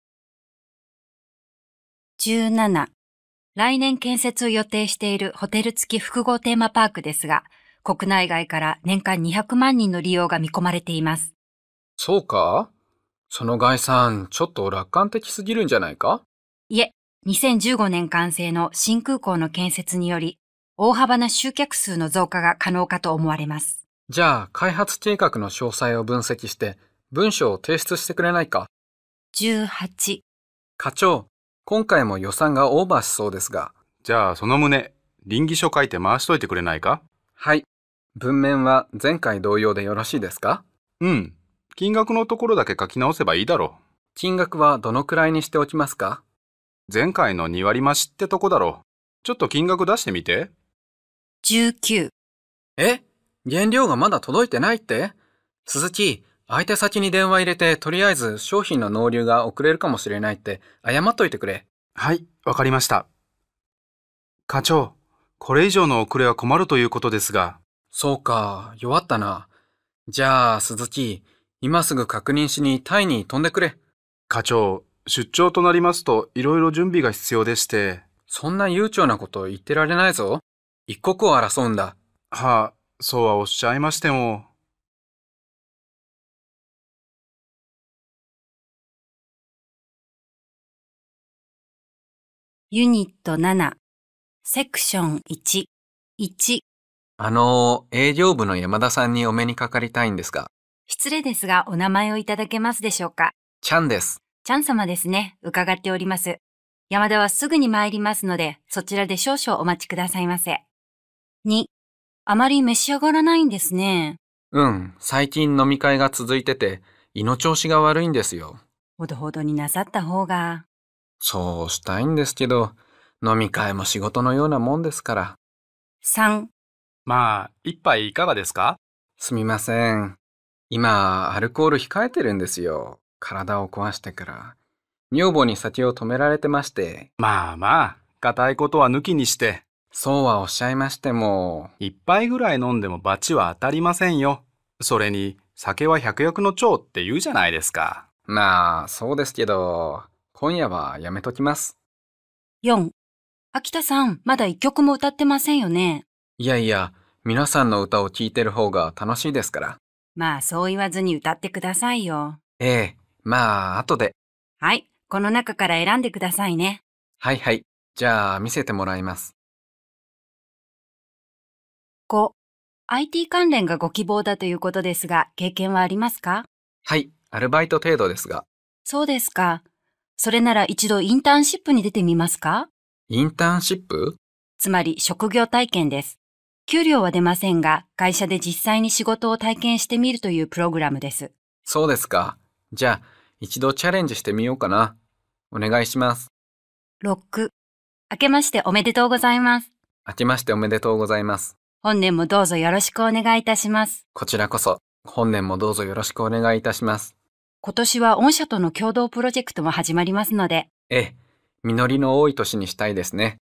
じゅうなな. 来年建設を予定しているホテル付き複合テーマパークですが、国内外から年間にひゃくまんにんの利用が見込まれています。 そうか？その概算、ちょっと楽観的すぎるんじゃないか？ いえ、にせんじゅうごねん完成の新空港の建設により、大幅な集客数の増加が可能かと思われます。 じゃあ、開発計画の詳細を分析して、文章を提出してくれないか？ じゅうはち. 課長、今回も予算がオーバーしそうですが。 じゃあその旨、稟議書書いて回しといてくれないか？ はい。文面は前回同様でよろしいですか？ うん。金額のところだけ書き直せばいいだろう。 金額はどのくらいにしておきますか？ 前回のに割増しってとこだろう。ちょっと金額出してみて。 じゅうきゅう. え？原料がまだ届いてないって？鈴木、相手先に電話入れてとりあえず商品の納入が遅れるかもしれないって謝っといてくれ。 はい、わかりました。課長、これ以上の遅れは困るということですが。 そうか、弱ったな。じゃあ鈴木、今すぐ確認しにタイに飛んでくれ。 課長、出張となりますといろいろ準備が必要でして。 そんな悠長なこと言ってられないぞ。一刻を争うんだ。 はあ、そうはおっしゃいましても。 ユニットなな、セクションいち、いち。 あの、営業部の山田さんにお目にかかりたいんですが。 失礼ですが、お名前をいただけますでしょうか。 チャンです。 チャン様ですね。伺っております。山田はすぐに参りますので、そちらで少々お待ちくださいませ。に、あまり召し上がらないんですね。 うん、最近飲み会が続いてて、胃の調子が悪いんですよ。 ほどほどになさった方が。 そうしたいんですけど、飲み会も仕事のようなもんですから。 さん、 まあ、一杯いかがですか？ すみません。今、アルコール控えてるんですよ。体を壊してから。女房に酒を止められてまして。 まあまあ、固いことは抜きにして。 そうはおっしゃいましても。 一杯ぐらい飲んでも罰は当たりませんよ。それに、酒は百薬の長って言うじゃないですか。 まあ、そうですけど、今夜はやめときます。 よん、秋田さん、まだ一曲も歌ってませんよね。 いやいや、皆さんの歌を聴いてる方が楽しいですから。 まあ、そう言わずに歌ってくださいよ。 ええ、まあ、後で。 はい、この中から選んでくださいね。 はいはい。じゃあ、見せてもらいます。 ご、アイティー 関連がご希望だということですが、経験はありますか？ はい、アルバイト程度ですが。 そうですか。それなら一度インターンシップに出てみますか？ インターンシップ？ つまり職業体験です。給料は出ませんが、会社で実際に仕事を体験してみるというプログラムです。 そうですか。じゃあ、一度チャレンジしてみようかな。お願いします。 ろく、明けましておめでとうございます。 明けましておめでとうございます。 本年もどうぞよろしくお願いいたします。 こちらこそ、本年もどうぞよろしくお願いいたします。 今年は御社との共同プロジェクトも始まりますので。 ええ、実りの多い年にしたいですね。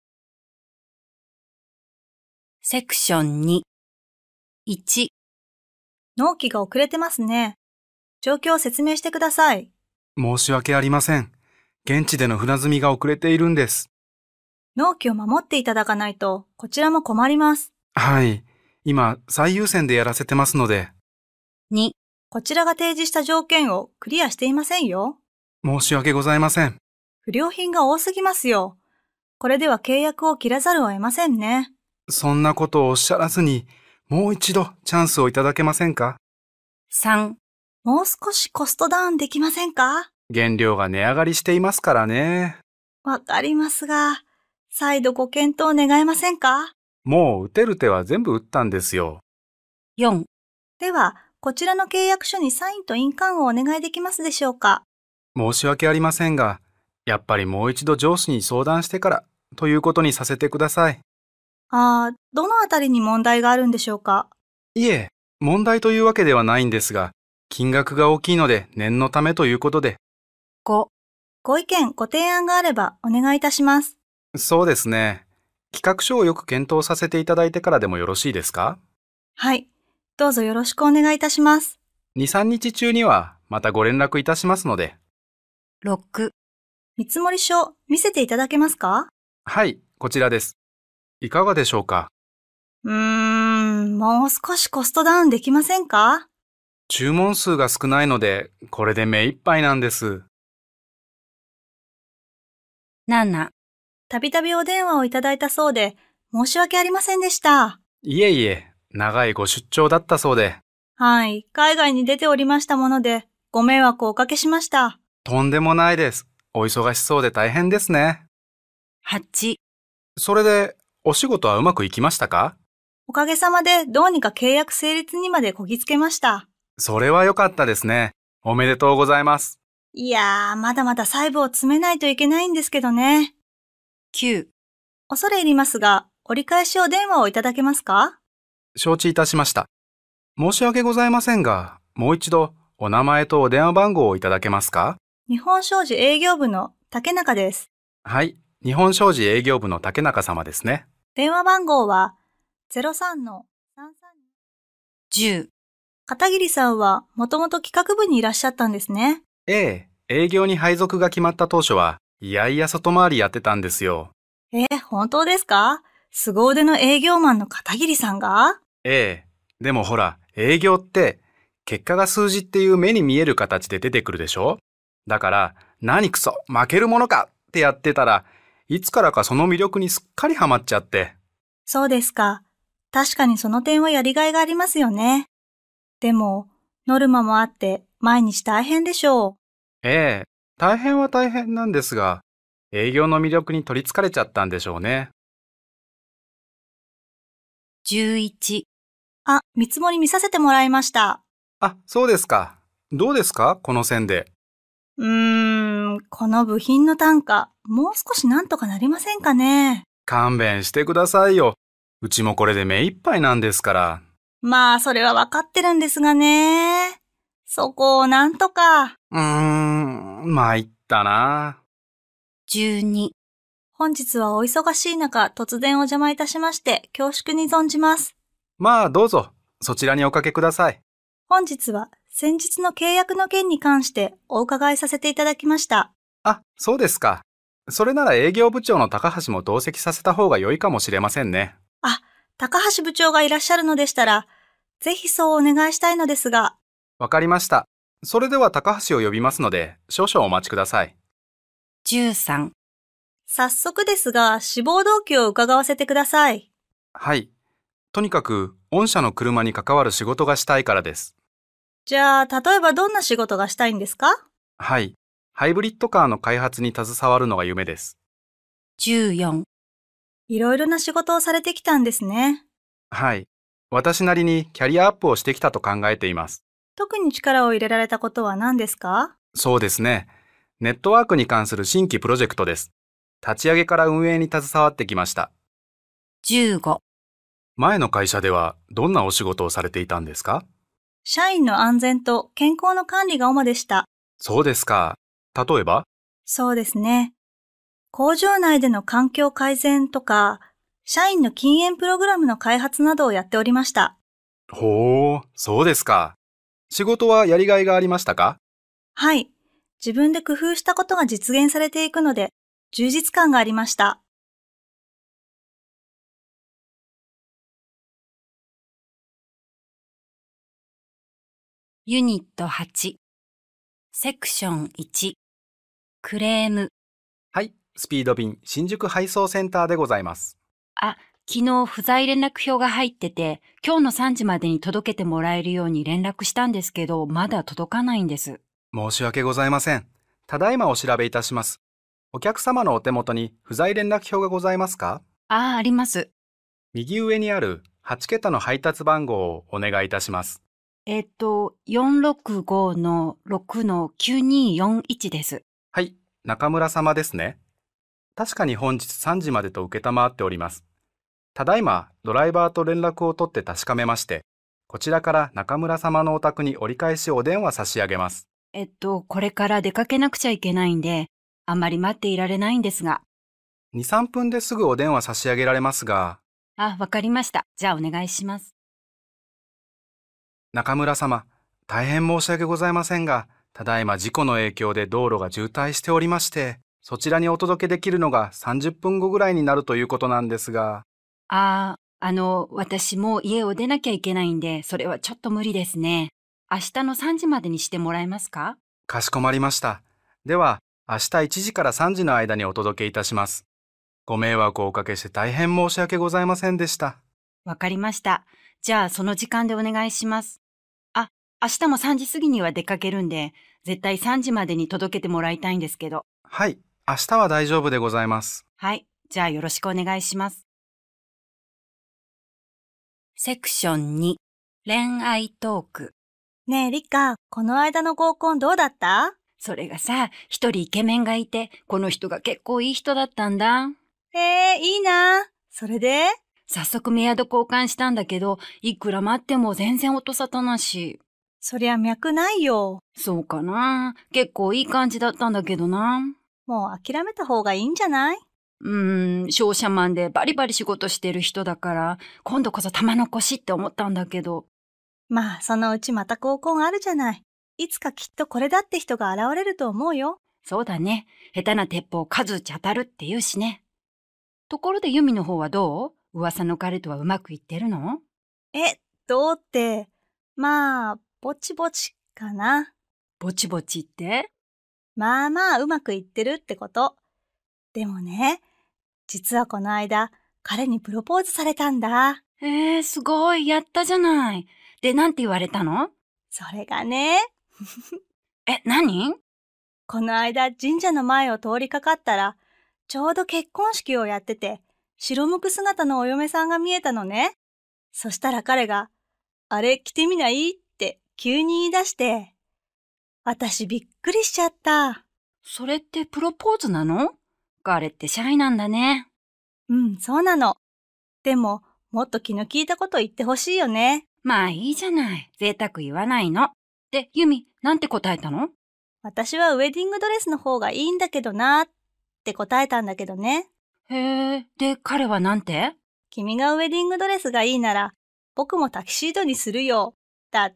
セクションに、いち。 納期が遅れてますね。状況を説明してください。 申し訳ありません。現地での船積みが遅れているんです。 納期を守っていただかないと、こちらも困ります。 はい。今、最優先でやらせてますので。 に、 こちらが提示した条件をクリアしていませんよ。 申し訳ございません。 不良品が多すぎますよ。これでは契約を切らざるを得ませんね。 そんなことをおっしゃらずに、もう一度チャンスをいただけませんか？ さん、 もう少しコストダウンできませんか？ 原料が値上がりしていますからね。 わかりますが、再度ご検討願えませんか？ もう打てる手は全部打ったんですよ。 よん、 では、こちらの契約書にサインと印鑑をお願いできますでしょうか？ 申し訳ありませんが、やっぱりもう一度上司に相談してからということにさせてください。 ああ、どのあたりに問題があるんでしょうか？ いえ、問題というわけではないんですが、金額が大きいので念のためということで。 ご、 ご意見、ご提案があればお願いいたします。 そうですね。企画書をよく検討させていただいてからでもよろしいですか？ はい。どうぞよろしくお願いいたします。 に、さんにち中にはまたご連絡いたしますので。 ろく、 見積書見せていただけますか？ はい、こちらです。いかがでしょうか？ うーん、もう少しコストダウンできませんか？ 注文数が少ないので、これで目いっぱいなんです。 なな、 たびたびお電話をいただいたそうで、申し訳ありませんでした。 いえいえ、長いご出張だったそうで。 はい、海外に出ておりましたもので、ご迷惑をおかけしました。 とんでもないです。お忙しそうで大変ですね。 はち、 それで、お仕事はうまくいきましたか？ おかげさまでどうにか契約成立にまでこぎつけました。 それは良かったですね。おめでとうございます。 いやー、まだまだ細部を詰めないといけないんですけどね。 きゅう、 恐れ入りますが、折り返しお電話をいただけますか？ 承知いたしました。申し訳ございませんが、もう一度お名前とお電話番号をいただけますか？ 日本商事営業部の竹中です。 はい、日本商事営業部の竹中様ですね。 電話番号は ゼロさんのさんさんに。 じゅう、 片桐さんはもともと企画部にいらっしゃったんですね。 ええ、 営業に配属が決まった当初は、いやいや外回りやってたんですよ。 え、本当ですか？凄腕の営業マンの片桐さんが？ ええ。でもほら、営業って、結果が数字っていう目に見える形で出てくるでしょ？だから、何くそ、負けるものかってやってたら、いつからかその魅力にすっかりハマっちゃって。 そうですか。確かにその点はやりがいがありますよね。でも、ノルマもあって毎日大変でしょう。 ええ、大変は大変なんですが、営業の魅力に取りつかれちゃったんでしょうね。 じゅういち。 あ、見積もり見させてもらいました。 あ、そうですか。どうですかこの線で。 うーん、この部品の単価、もう少しなんとかなりませんかね。 勘弁してくださいよ。うちもこれで目いっぱいなんですから。 まあ、それはわかってるんですがね。そこをなんとか。 うーん、参ったな。 じゅうに。 本日はお忙しい中、突然お邪魔いたしまして恐縮に存じます。 まあどうぞ、そちらにおかけください。 本日は先日の契約の件に関してお伺いさせていただきました。 あ、そうですか。それなら営業部長の高橋も同席させた方が良いかもしれませんね。 あ、高橋部長がいらっしゃるのでしたら、ぜひそうお願いしたいのですが。 わかりました。それでは高橋を呼びますので、少々お待ちください。 じゅうさん。 早速ですが、志望動機を伺わせてください。 はい。とにかく、御社の車に関わる仕事がしたいからです。 じゃあ、例えばどんな仕事がしたいんですか？ はい。ハイブリッドカーの開発に携わるのが夢です。 じゅうよん。 いろいろな仕事をされてきたんですね。 はい。私なりにキャリアアップをしてきたと考えています。 特に力を入れられたことは何ですか？ そうですね。ネットワークに関する新規プロジェクトです。立ち上げから運営に携わってきました。 じゅうご。 前の会社ではどんなお仕事をされていたんですか？ 社員の安全と健康の管理が主でした。 そうですか。例えば？ そうですね。工場内での環境改善とか、社員の禁煙プログラムの開発などをやっておりました。 ほう、そうですか。仕事はやりがいがありましたか？ はい。自分で工夫したことが実現されていくので、充実感がありました。 ユニットはち。セクションいち。クレーム。 はい、スピード便新宿配送センターでございます。 あ、昨日不在連絡票が入ってて、今日のさんじまでに届けてもらえるように連絡したんですけど、まだ届かないんです。 申し訳ございません。ただいまお調べいたします。お客様のお手元に不在連絡票がございますか？ ああ、あります。 右上にあるはちけたの配達番号をお願いいたします。 えっと、よんろくごのろくのきゅうによんいちです。 はい、中村様ですね。確かに本日さんじまでと受けたまわっております。ただいまドライバーと連絡を取って確かめまして、こちらから中村様のお宅に折り返しお電話差し上げます。 えっと、これから出かけなくちゃいけないんで、あんまり待っていられないんですが。 に、さんぷんですぐお電話差し上げられますが。 あ、わかりました。じゃあお願いします。 中村様、大変申し訳ございませんが、ただいま事故の影響で道路が渋滞しておりまして、そちらにお届けできるのがさんじゅっぷんごぐらいになるということなんですが。 ああ、あの、私もう家を出なきゃいけないんで、それはちょっと無理ですね。明日のさんじまでにしてもらえますか？ かしこまりました。では、明日いちじからさんじの間にお届けいたします。ご迷惑をおかけして大変申し訳ございませんでした。 わかりました。じゃあその時間でお願いします。あ、明日もさんじ過ぎには出かけるんで、絶対さんじまでに届けてもらいたいんですけど。 はい、明日は大丈夫でございます。 はい、じゃあよろしくお願いします。セクションに、恋愛トーク。 ねえ、リカ、この間の合コンどうだった？ それがさ、一人イケメンがいて、この人が結構いい人だったんだ。 へえ、いいな。それで？ 早速メアド交換したんだけど、いくら待っても全然音沙汰なし。 そりゃ脈ないよ。 そうかな。結構いい感じだったんだけどな。 もう諦めた方がいいんじゃない？ うーん、商社マンでバリバリ仕事してる人だから、今度こそ玉の腰って思ったんだけど。 まあ、そのうちまた合コンあるじゃない。 いつかきっとこれだって人が現れると思うよ。 そうだね。下手な鉄砲数打ち当たるって言うしね。ところでユミの方はどう？噂の彼とはうまくいってるの？ え、どうって、まあ、ぼちぼちかな。 ぼちぼちって？ まあまあうまくいってるってこと。でもね、実はこの間、彼にプロポーズされたんだ。 えー、すごい。やったじゃない。で、なんて言われたの？ それがね、 え、何？ この間神社の前を通りかかったら、ちょうど結婚式をやってて、白むく姿のお嫁さんが見えたのね。そしたら彼が、あれ着てみないって急に言い出して、私びっくりしちゃった。 それってプロポーズなの？彼ってシャイなんだね。 うん、そうなの。でも、もっと気の利いたこと言ってほしいよね。 まあいいじゃない。贅沢言わないの。で、ユミ、なんて答えたの？ 私はウェディングドレスの方がいいんだけどなって答えたんだけどね。 へえ、で、彼はなんて？ 君がウェディングドレスがいいなら、僕もタキシードにするよ。だって。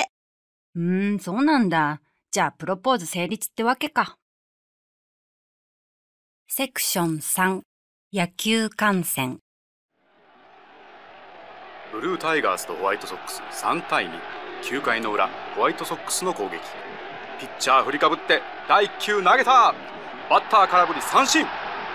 うーん、そうなんだ。じゃあ、プロポーズ成立ってわけか。セクションさん、野球観戦。 ブルータイガースとホワイトソックスさんたいに、きゅうかいの裏、ホワイトソックスの攻撃。ピッチャー振りかぶってだいいっきゅう投げた。バッター空振り三振。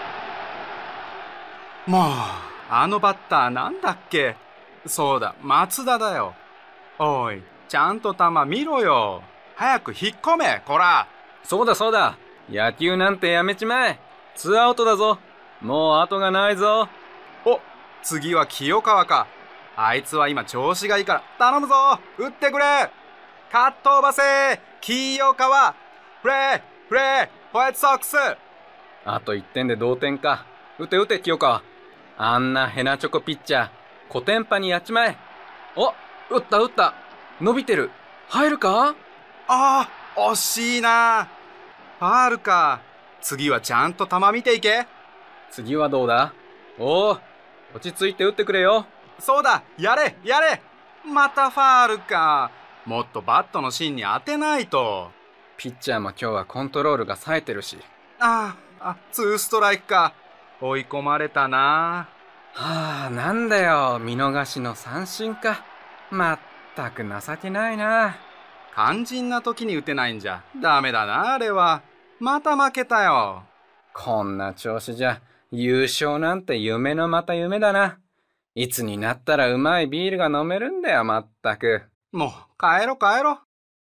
もうあのバッターなんだっけ？そうだ、松田だよ。おい、ちゃんと球見ろよ。早く引っ込め、こら。 そうだそうだ。野球なんてやめちまえ。ツーアウトだぞ。もう後がないぞ。 お、次は清川か。あいつは今調子がいいから頼むぞ。打ってくれ。かっ飛ばせ清川。プレープレーホワイトソックス。 あといってんで同点か。打て打て清川。あんなヘナチョコピッチャー、コテンパにやっちまえ。お、打った打った。伸びてる。入るか？ ああ、惜しいな。ファールか。次はちゃんと球見ていけ。 次はどうだ？おお、落ち着いて打ってくれよ。 そうだ、やれやれ。またファールか。もっとバットの芯に当てないと。 ピッチャーも今日はコントロールが冴えてるし。 ああ、あ、ツーストライクか。追い込まれたな。 はあ、なんだよ、見逃しの三振か。まったく情けないな。 肝心な時に打てないんじゃダメだな、あれは。また負けたよ。 こんな調子じゃ優勝なんて夢のまた夢だな。いつになったらうまいビールが飲めるんだよ、まったく。 もう帰ろ帰ろ。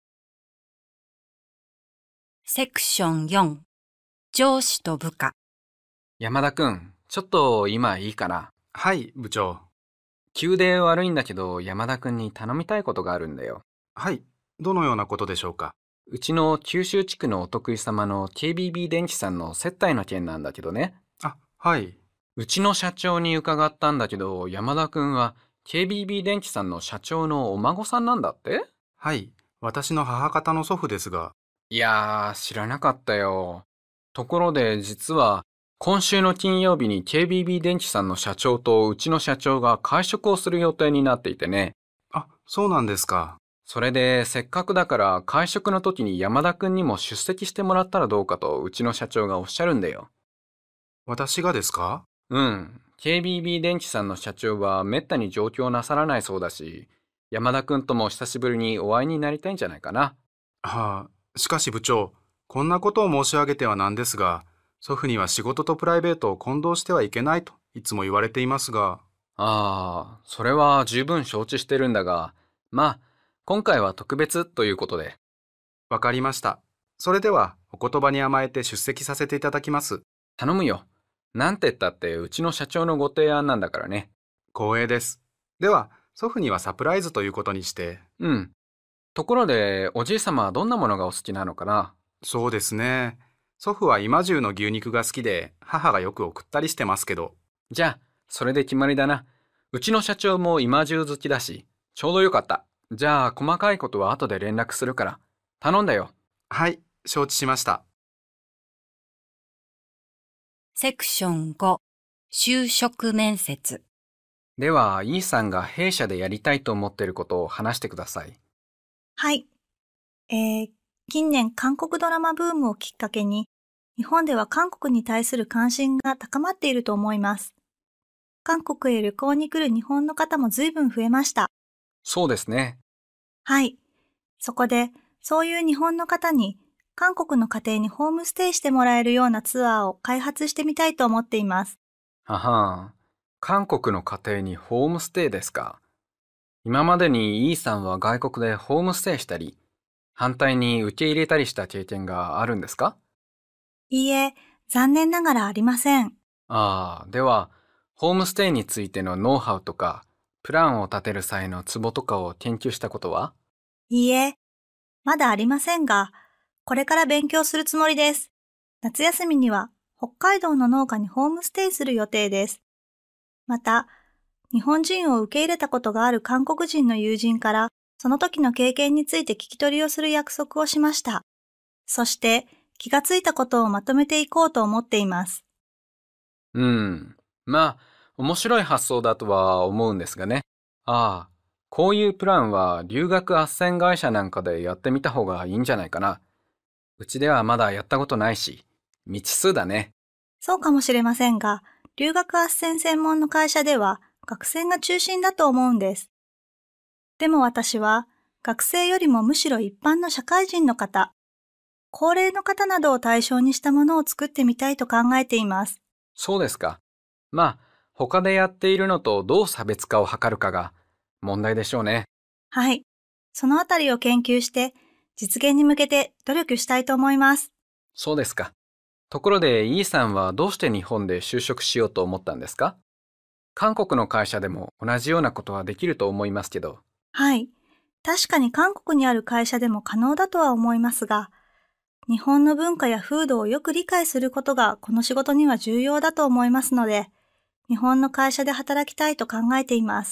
セクションよん、上司と部下。 山田くん、ちょっと今いいかな。 はい、部長。 急で悪いんだけど、山田くんに頼みたいことがあるんだよ。 はい、どのようなことでしょうか。 うちの九州地区のお得意様の ケービービー 電機さんの接待の件なんだけどね。 あ、はい。 うちの社長に伺ったんだけど、山田くんは ケービービー 電機さんの社長のお孫さんなんだって？ はい、私の母方の祖父ですが。 いやー、知らなかったよ。ところで実は、今週の金曜日に ケービービー 電機さんの社長とうちの社長が会食をする予定になっていてね。 あ、そうなんですか。 それでせっかくだから会食の時に山田くんにも出席してもらったらどうかとうちの社長がおっしゃるんだよ。 私がですか？ うん。ケービービー 電機さんの社長はめったに上京なさらないそうだし、山田くんとも久しぶりにお会いになりたいんじゃないかな。 はあ、しかし部長、こんなことを申し上げてはなんですが、祖父には仕事とプライベートを混同してはいけないといつも言われていますが。 ああ、それは十分承知してるんだが、まあ、今回は特別ということで。 わかりました。それではお言葉に甘えて出席させていただきます。 頼むよ。なんて言ったってうちの社長のご提案なんだからね。 光栄です。では、祖父にはサプライズということにして。 うん。ところで、おじいさまはどんなものがお好きなのかな？ そうですね。祖父は今中の牛肉が好きで、母がよく送ったりしてますけど。 じゃあ、それで決まりだな。うちの社長も今中好きだし、ちょうどよかった。じゃあ、細かいことは後で連絡するから。頼んだよ。 はい、承知しました。 セクションご、就職面接。 では、イーさんが弊社でやりたいと思っていることを話してください。 はい。 えー、近年韓国ドラマブームをきっかけに、日本では韓国に対する関心が高まっていると思います。韓国へ旅行に来る日本の方も随分増えました。 そうですね。 はい。そこで、そういう日本の方に、韓国の家庭にホームステイしてもらえるようなツアーを開発してみたいと思っています。 ははん。韓国の家庭にホームステイですか。今までにイーさんは外国でホームステイしたり、反対に受け入れたりした経験があるんですか？ いいえ、残念ながらありません。 ああ、では、ホームステイについてのノウハウとか、プランを立てる際のツボとかを研究したことは？ いいえ、まだありませんが、これから勉強するつもりです。夏休みには北海道の農家にホームステイする予定です。また、日本人を受け入れたことがある韓国人の友人から、その時の経験について聞き取りをする約束をしました。そして、気がついたことをまとめていこうと思っています。 うん。まあ、面白い発想だとは思うんですがね。ああ、こういうプランは留学斡旋会社なんかでやってみた方がいいんじゃないかな。うちではまだやったことないし、未知数だね。 そうかもしれませんが、留学斡旋専門の会社では学生が中心だと思うんです。でも私は学生よりもむしろ一般の社会人の方、高齢の方などを対象にしたものを作ってみたいと考えています。 そうですか。まあ、他でやっているのとどう差別化を図るかが問題でしょうね。 はい。そのあたりを研究して実現に向けて努力したいと思います。 そうですか。ところで、イーさんはどうして日本で就職しようと思ったんですか？韓国の会社でも同じようなことはできると思いますけど。 はい。確かに韓国にある会社でも可能だとは思いますが、日本の文化や風土をよく理解することがこの仕事には重要だと思いますので、日本の会社で働きたいと考えています。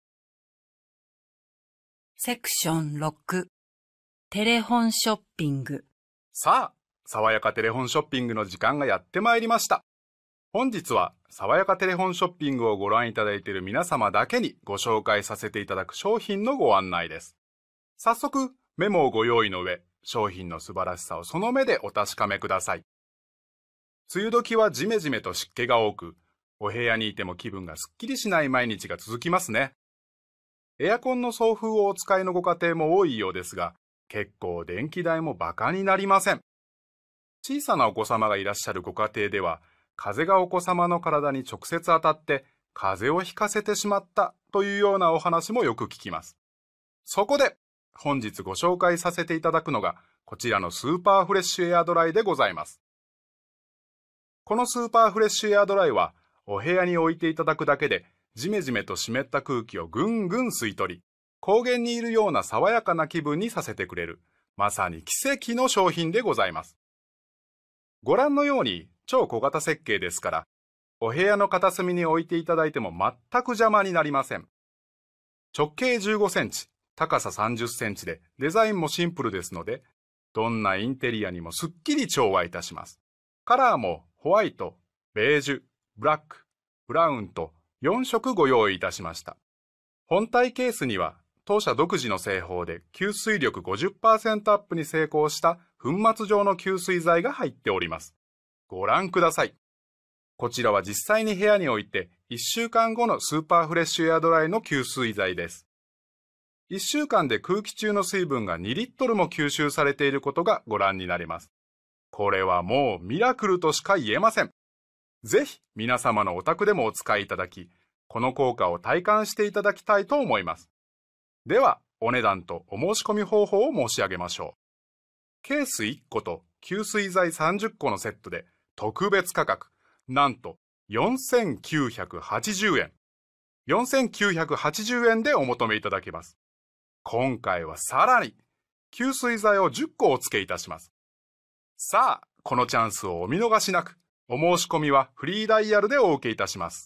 セクションろく、テレホンショッピング。 さあ、爽やかテレホンショッピングの時間がやってまいりました。本日は爽やかテレホンショッピングをご覧いただいている皆様だけにご紹介させていただく商品のご案内です。早速、メモをご用意の上、商品の素晴らしさをその目でお確かめください。梅雨時はジメジメと湿気が多く、お部屋にいても気分がすっきりしない毎日が続きますね。エアコンの送風をお使いのご家庭も多いようですが、結構電気代もバカになりません。小さなお子様がいらっしゃるご家庭では、風がお子様の体に直接当たって風邪をひかせてしまったというようなお話もよく聞きます。そこで本日ご紹介させていただくのがこちらのスーパーフレッシュエアドライでございます。このスーパーフレッシュエアドライはお部屋に置いていただくだけでジメジメと湿った空気をぐんぐん吸い取り、高原にいるような爽やかな気分にさせてくれる、まさに奇跡の商品でございます。ご覧のように超小型設計ですから、お部屋の片隅に置いていただいても全く邪魔になりません。直径じゅうごセンチ、高ささんじゅっセンチでデザインもシンプルですので、どんなインテリアにもすっきり調和いたします。カラーもホワイト、ベージュ、ブラック、ブラウンとよん色ご用意いたしました。本体ケースには当社独自の製法で吸水力 ごじゅっパーセント アップに成功した粉末状の吸水剤が入っております。ご覧ください。こちらは実際に部屋に置いていっしゅうかんごのスーパーフレッシュエアドライの吸水剤です。いっしゅうかんで空気中の水分がにリットルも吸収されていることがご覧になれます。これはもうミラクルとしか言えません。ぜひ皆様のお宅でもお使いいただき、この効果を体感していただきたいと思います。では、お値段とお申し込み方法を申し上げましょう。ケースいっこと吸水剤さんじゅっこのセットで特別価格、なんとよんせんきゅうひゃくはちじゅうえん。よんせんきゅうひゃくはちじゅうえんでお求めいただけます。今回はさらに吸水剤をじゅっこお付けいたします。さあ、このチャンスをお見逃しなく。お申し込みはフリーダイヤルでお受けいたします。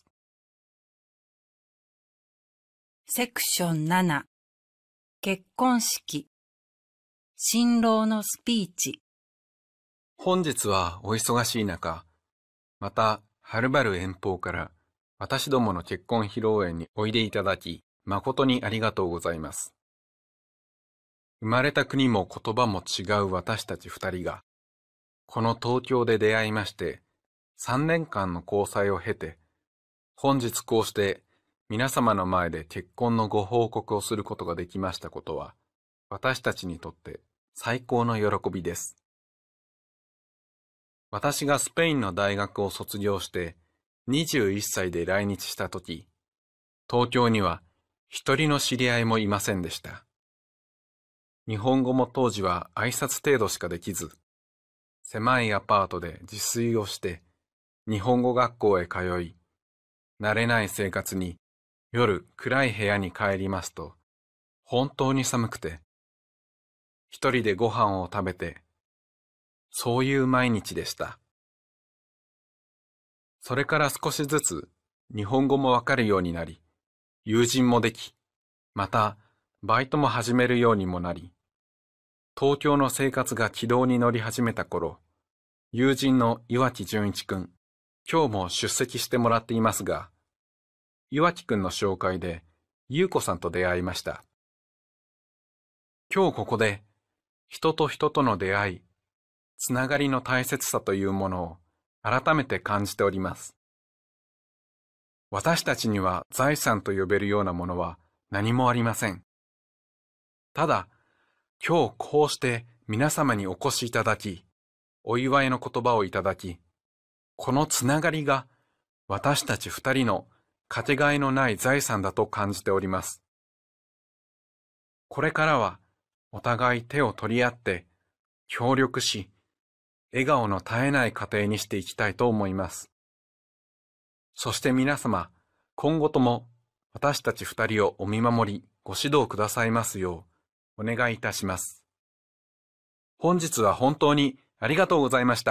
セクションなな、結婚式。新郎のスピーチ。 本日はお忙しい中、またはるばる遠方から私どもの結婚披露宴においでいただき、誠にありがとうございます。 生まれた国も言葉も違う私たち二人が、この東京で出会いまして、三年間の交際を経て、本日こうして皆様の前で結婚のご報告をすることができましたことは、私たちにとって最高の喜びです。私がスペインの大学を卒業してにじゅういっさいで来日したとき、東京には一人の知り合いもいませんでした。日本語も当時は挨拶程度しかできず、狭いアパートで自炊をして日本語学校へ通い、慣れない生活に夜暗い部屋に帰りますと、本当に寒くて、一人でご飯を食べて、そういう毎日でした。それから少しずつ日本語もわかるようになり、友人もでき、またバイトも始めるようにもなり、東京の生活が軌道に乗り始めた頃、友人の岩木純一くん、今日も出席してもらっていますが、岩木くんの紹介で優子さんと出会いました。今日ここで人と人との出会い、つながりの大切さというものを改めて感じております。私たちには財産と呼べるようなものは何もありません。ただ、今日こうして皆様にお越しいただき、お祝いの言葉をいただき、このつながりが私たち二人のかけがえのない財産だと感じております。これからはお互い手を取り合って協力し、笑顔の絶えない家庭にしていきたいと思います。そして皆様、今後とも私たち二人をお見守り、ご指導くださいますようお願いいたします。本日は本当にありがとうございました。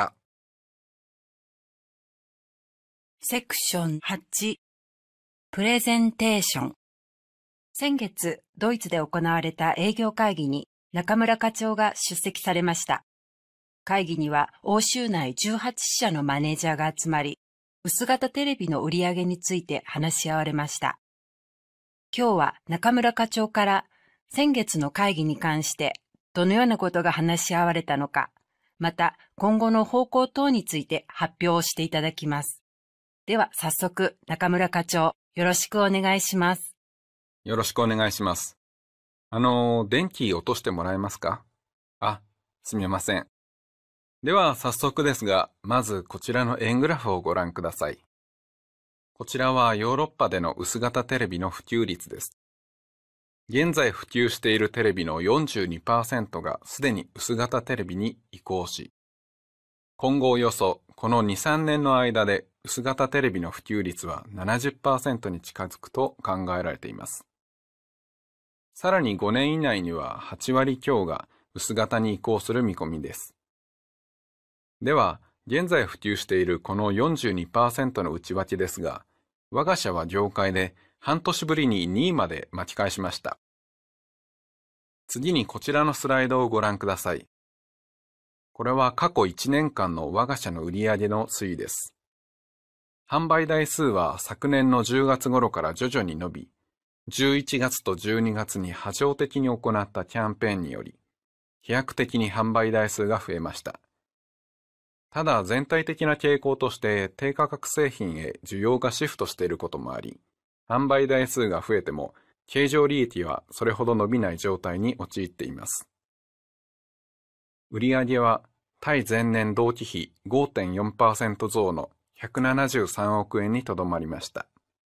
セクションはち、プレゼンテーション。先月、ドイツで行われた営業会議に中村課長が出席されました。会議には欧州内じゅうはちししゃのマネージャーが集まり、薄型テレビの売り上げについて話し合われました。今日は中村課長から先月の会議に関してどのようなことが話し合われたのか、また今後の方向等について発表をしていただきます。では早速中村課長、よろしくお願いします。 よろしくお願いします。あの、電気落としてもらえますか？あ、すみません。では早速ですが、まずこちらの円グラフをご覧ください。こちらはヨーロッパでの薄型テレビの普及率です。現在普及しているテレビの よんじゅうにパーセント がすでに薄型テレビに移行し、今後およそこのに、さんねんの間で薄型テレビの普及率は ななじゅっパーセント に近づくと考えられています。さらにごねん以内にははちわり強が薄型に移行する見込みです。では、現在普及しているこの よんじゅうにパーセント の内訳ですが、我が社は業界で半年ぶりににいまで巻き返しました。次にこちらのスライドをご覧ください。これは過去いちねんかんの我が社の売上の推移です。販売台数は昨年のじゅうがつ頃から徐々に伸び、じゅういちがつとじゅうにがつに波状的に行ったキャンペーンにより、飛躍的に販売台数が増えました。ただ全体的な傾向として低価格製品へ需要がシフトしていることもあり、販売台数が増えても経常利益はそれほど伸びない状態に陥っています。売上は対前年同期比 ごてんよんパーセント 増のひゃくななじゅうさんおくえんにとどまりました。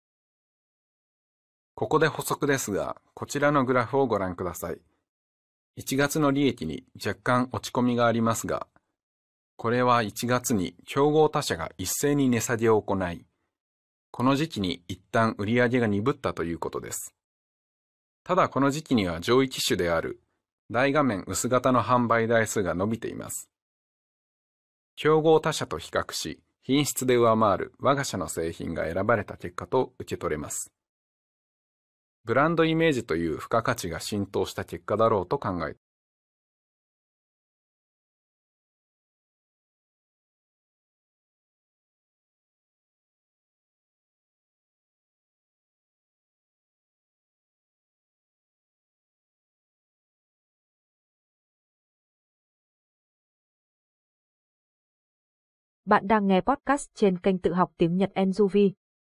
ここで補足ですが、こちらのグラフをご覧ください。いちがつの利益に若干落ち込みがありますが、これはいちがつに競合他社が一斉に値下げを行い、この時期に一旦売上が鈍ったということです。ただこの時期には上位機種である大画面薄型の販売台数が伸びています。競合他社と比較し、品質で上回る我が社の製品が選ばれた結果と受け取れます。ブランドイメージという付加価値が浸透した結果だろうと考え Bạn đang nghe podcast trên kênh tự học tiếng Nhật Enjuvi.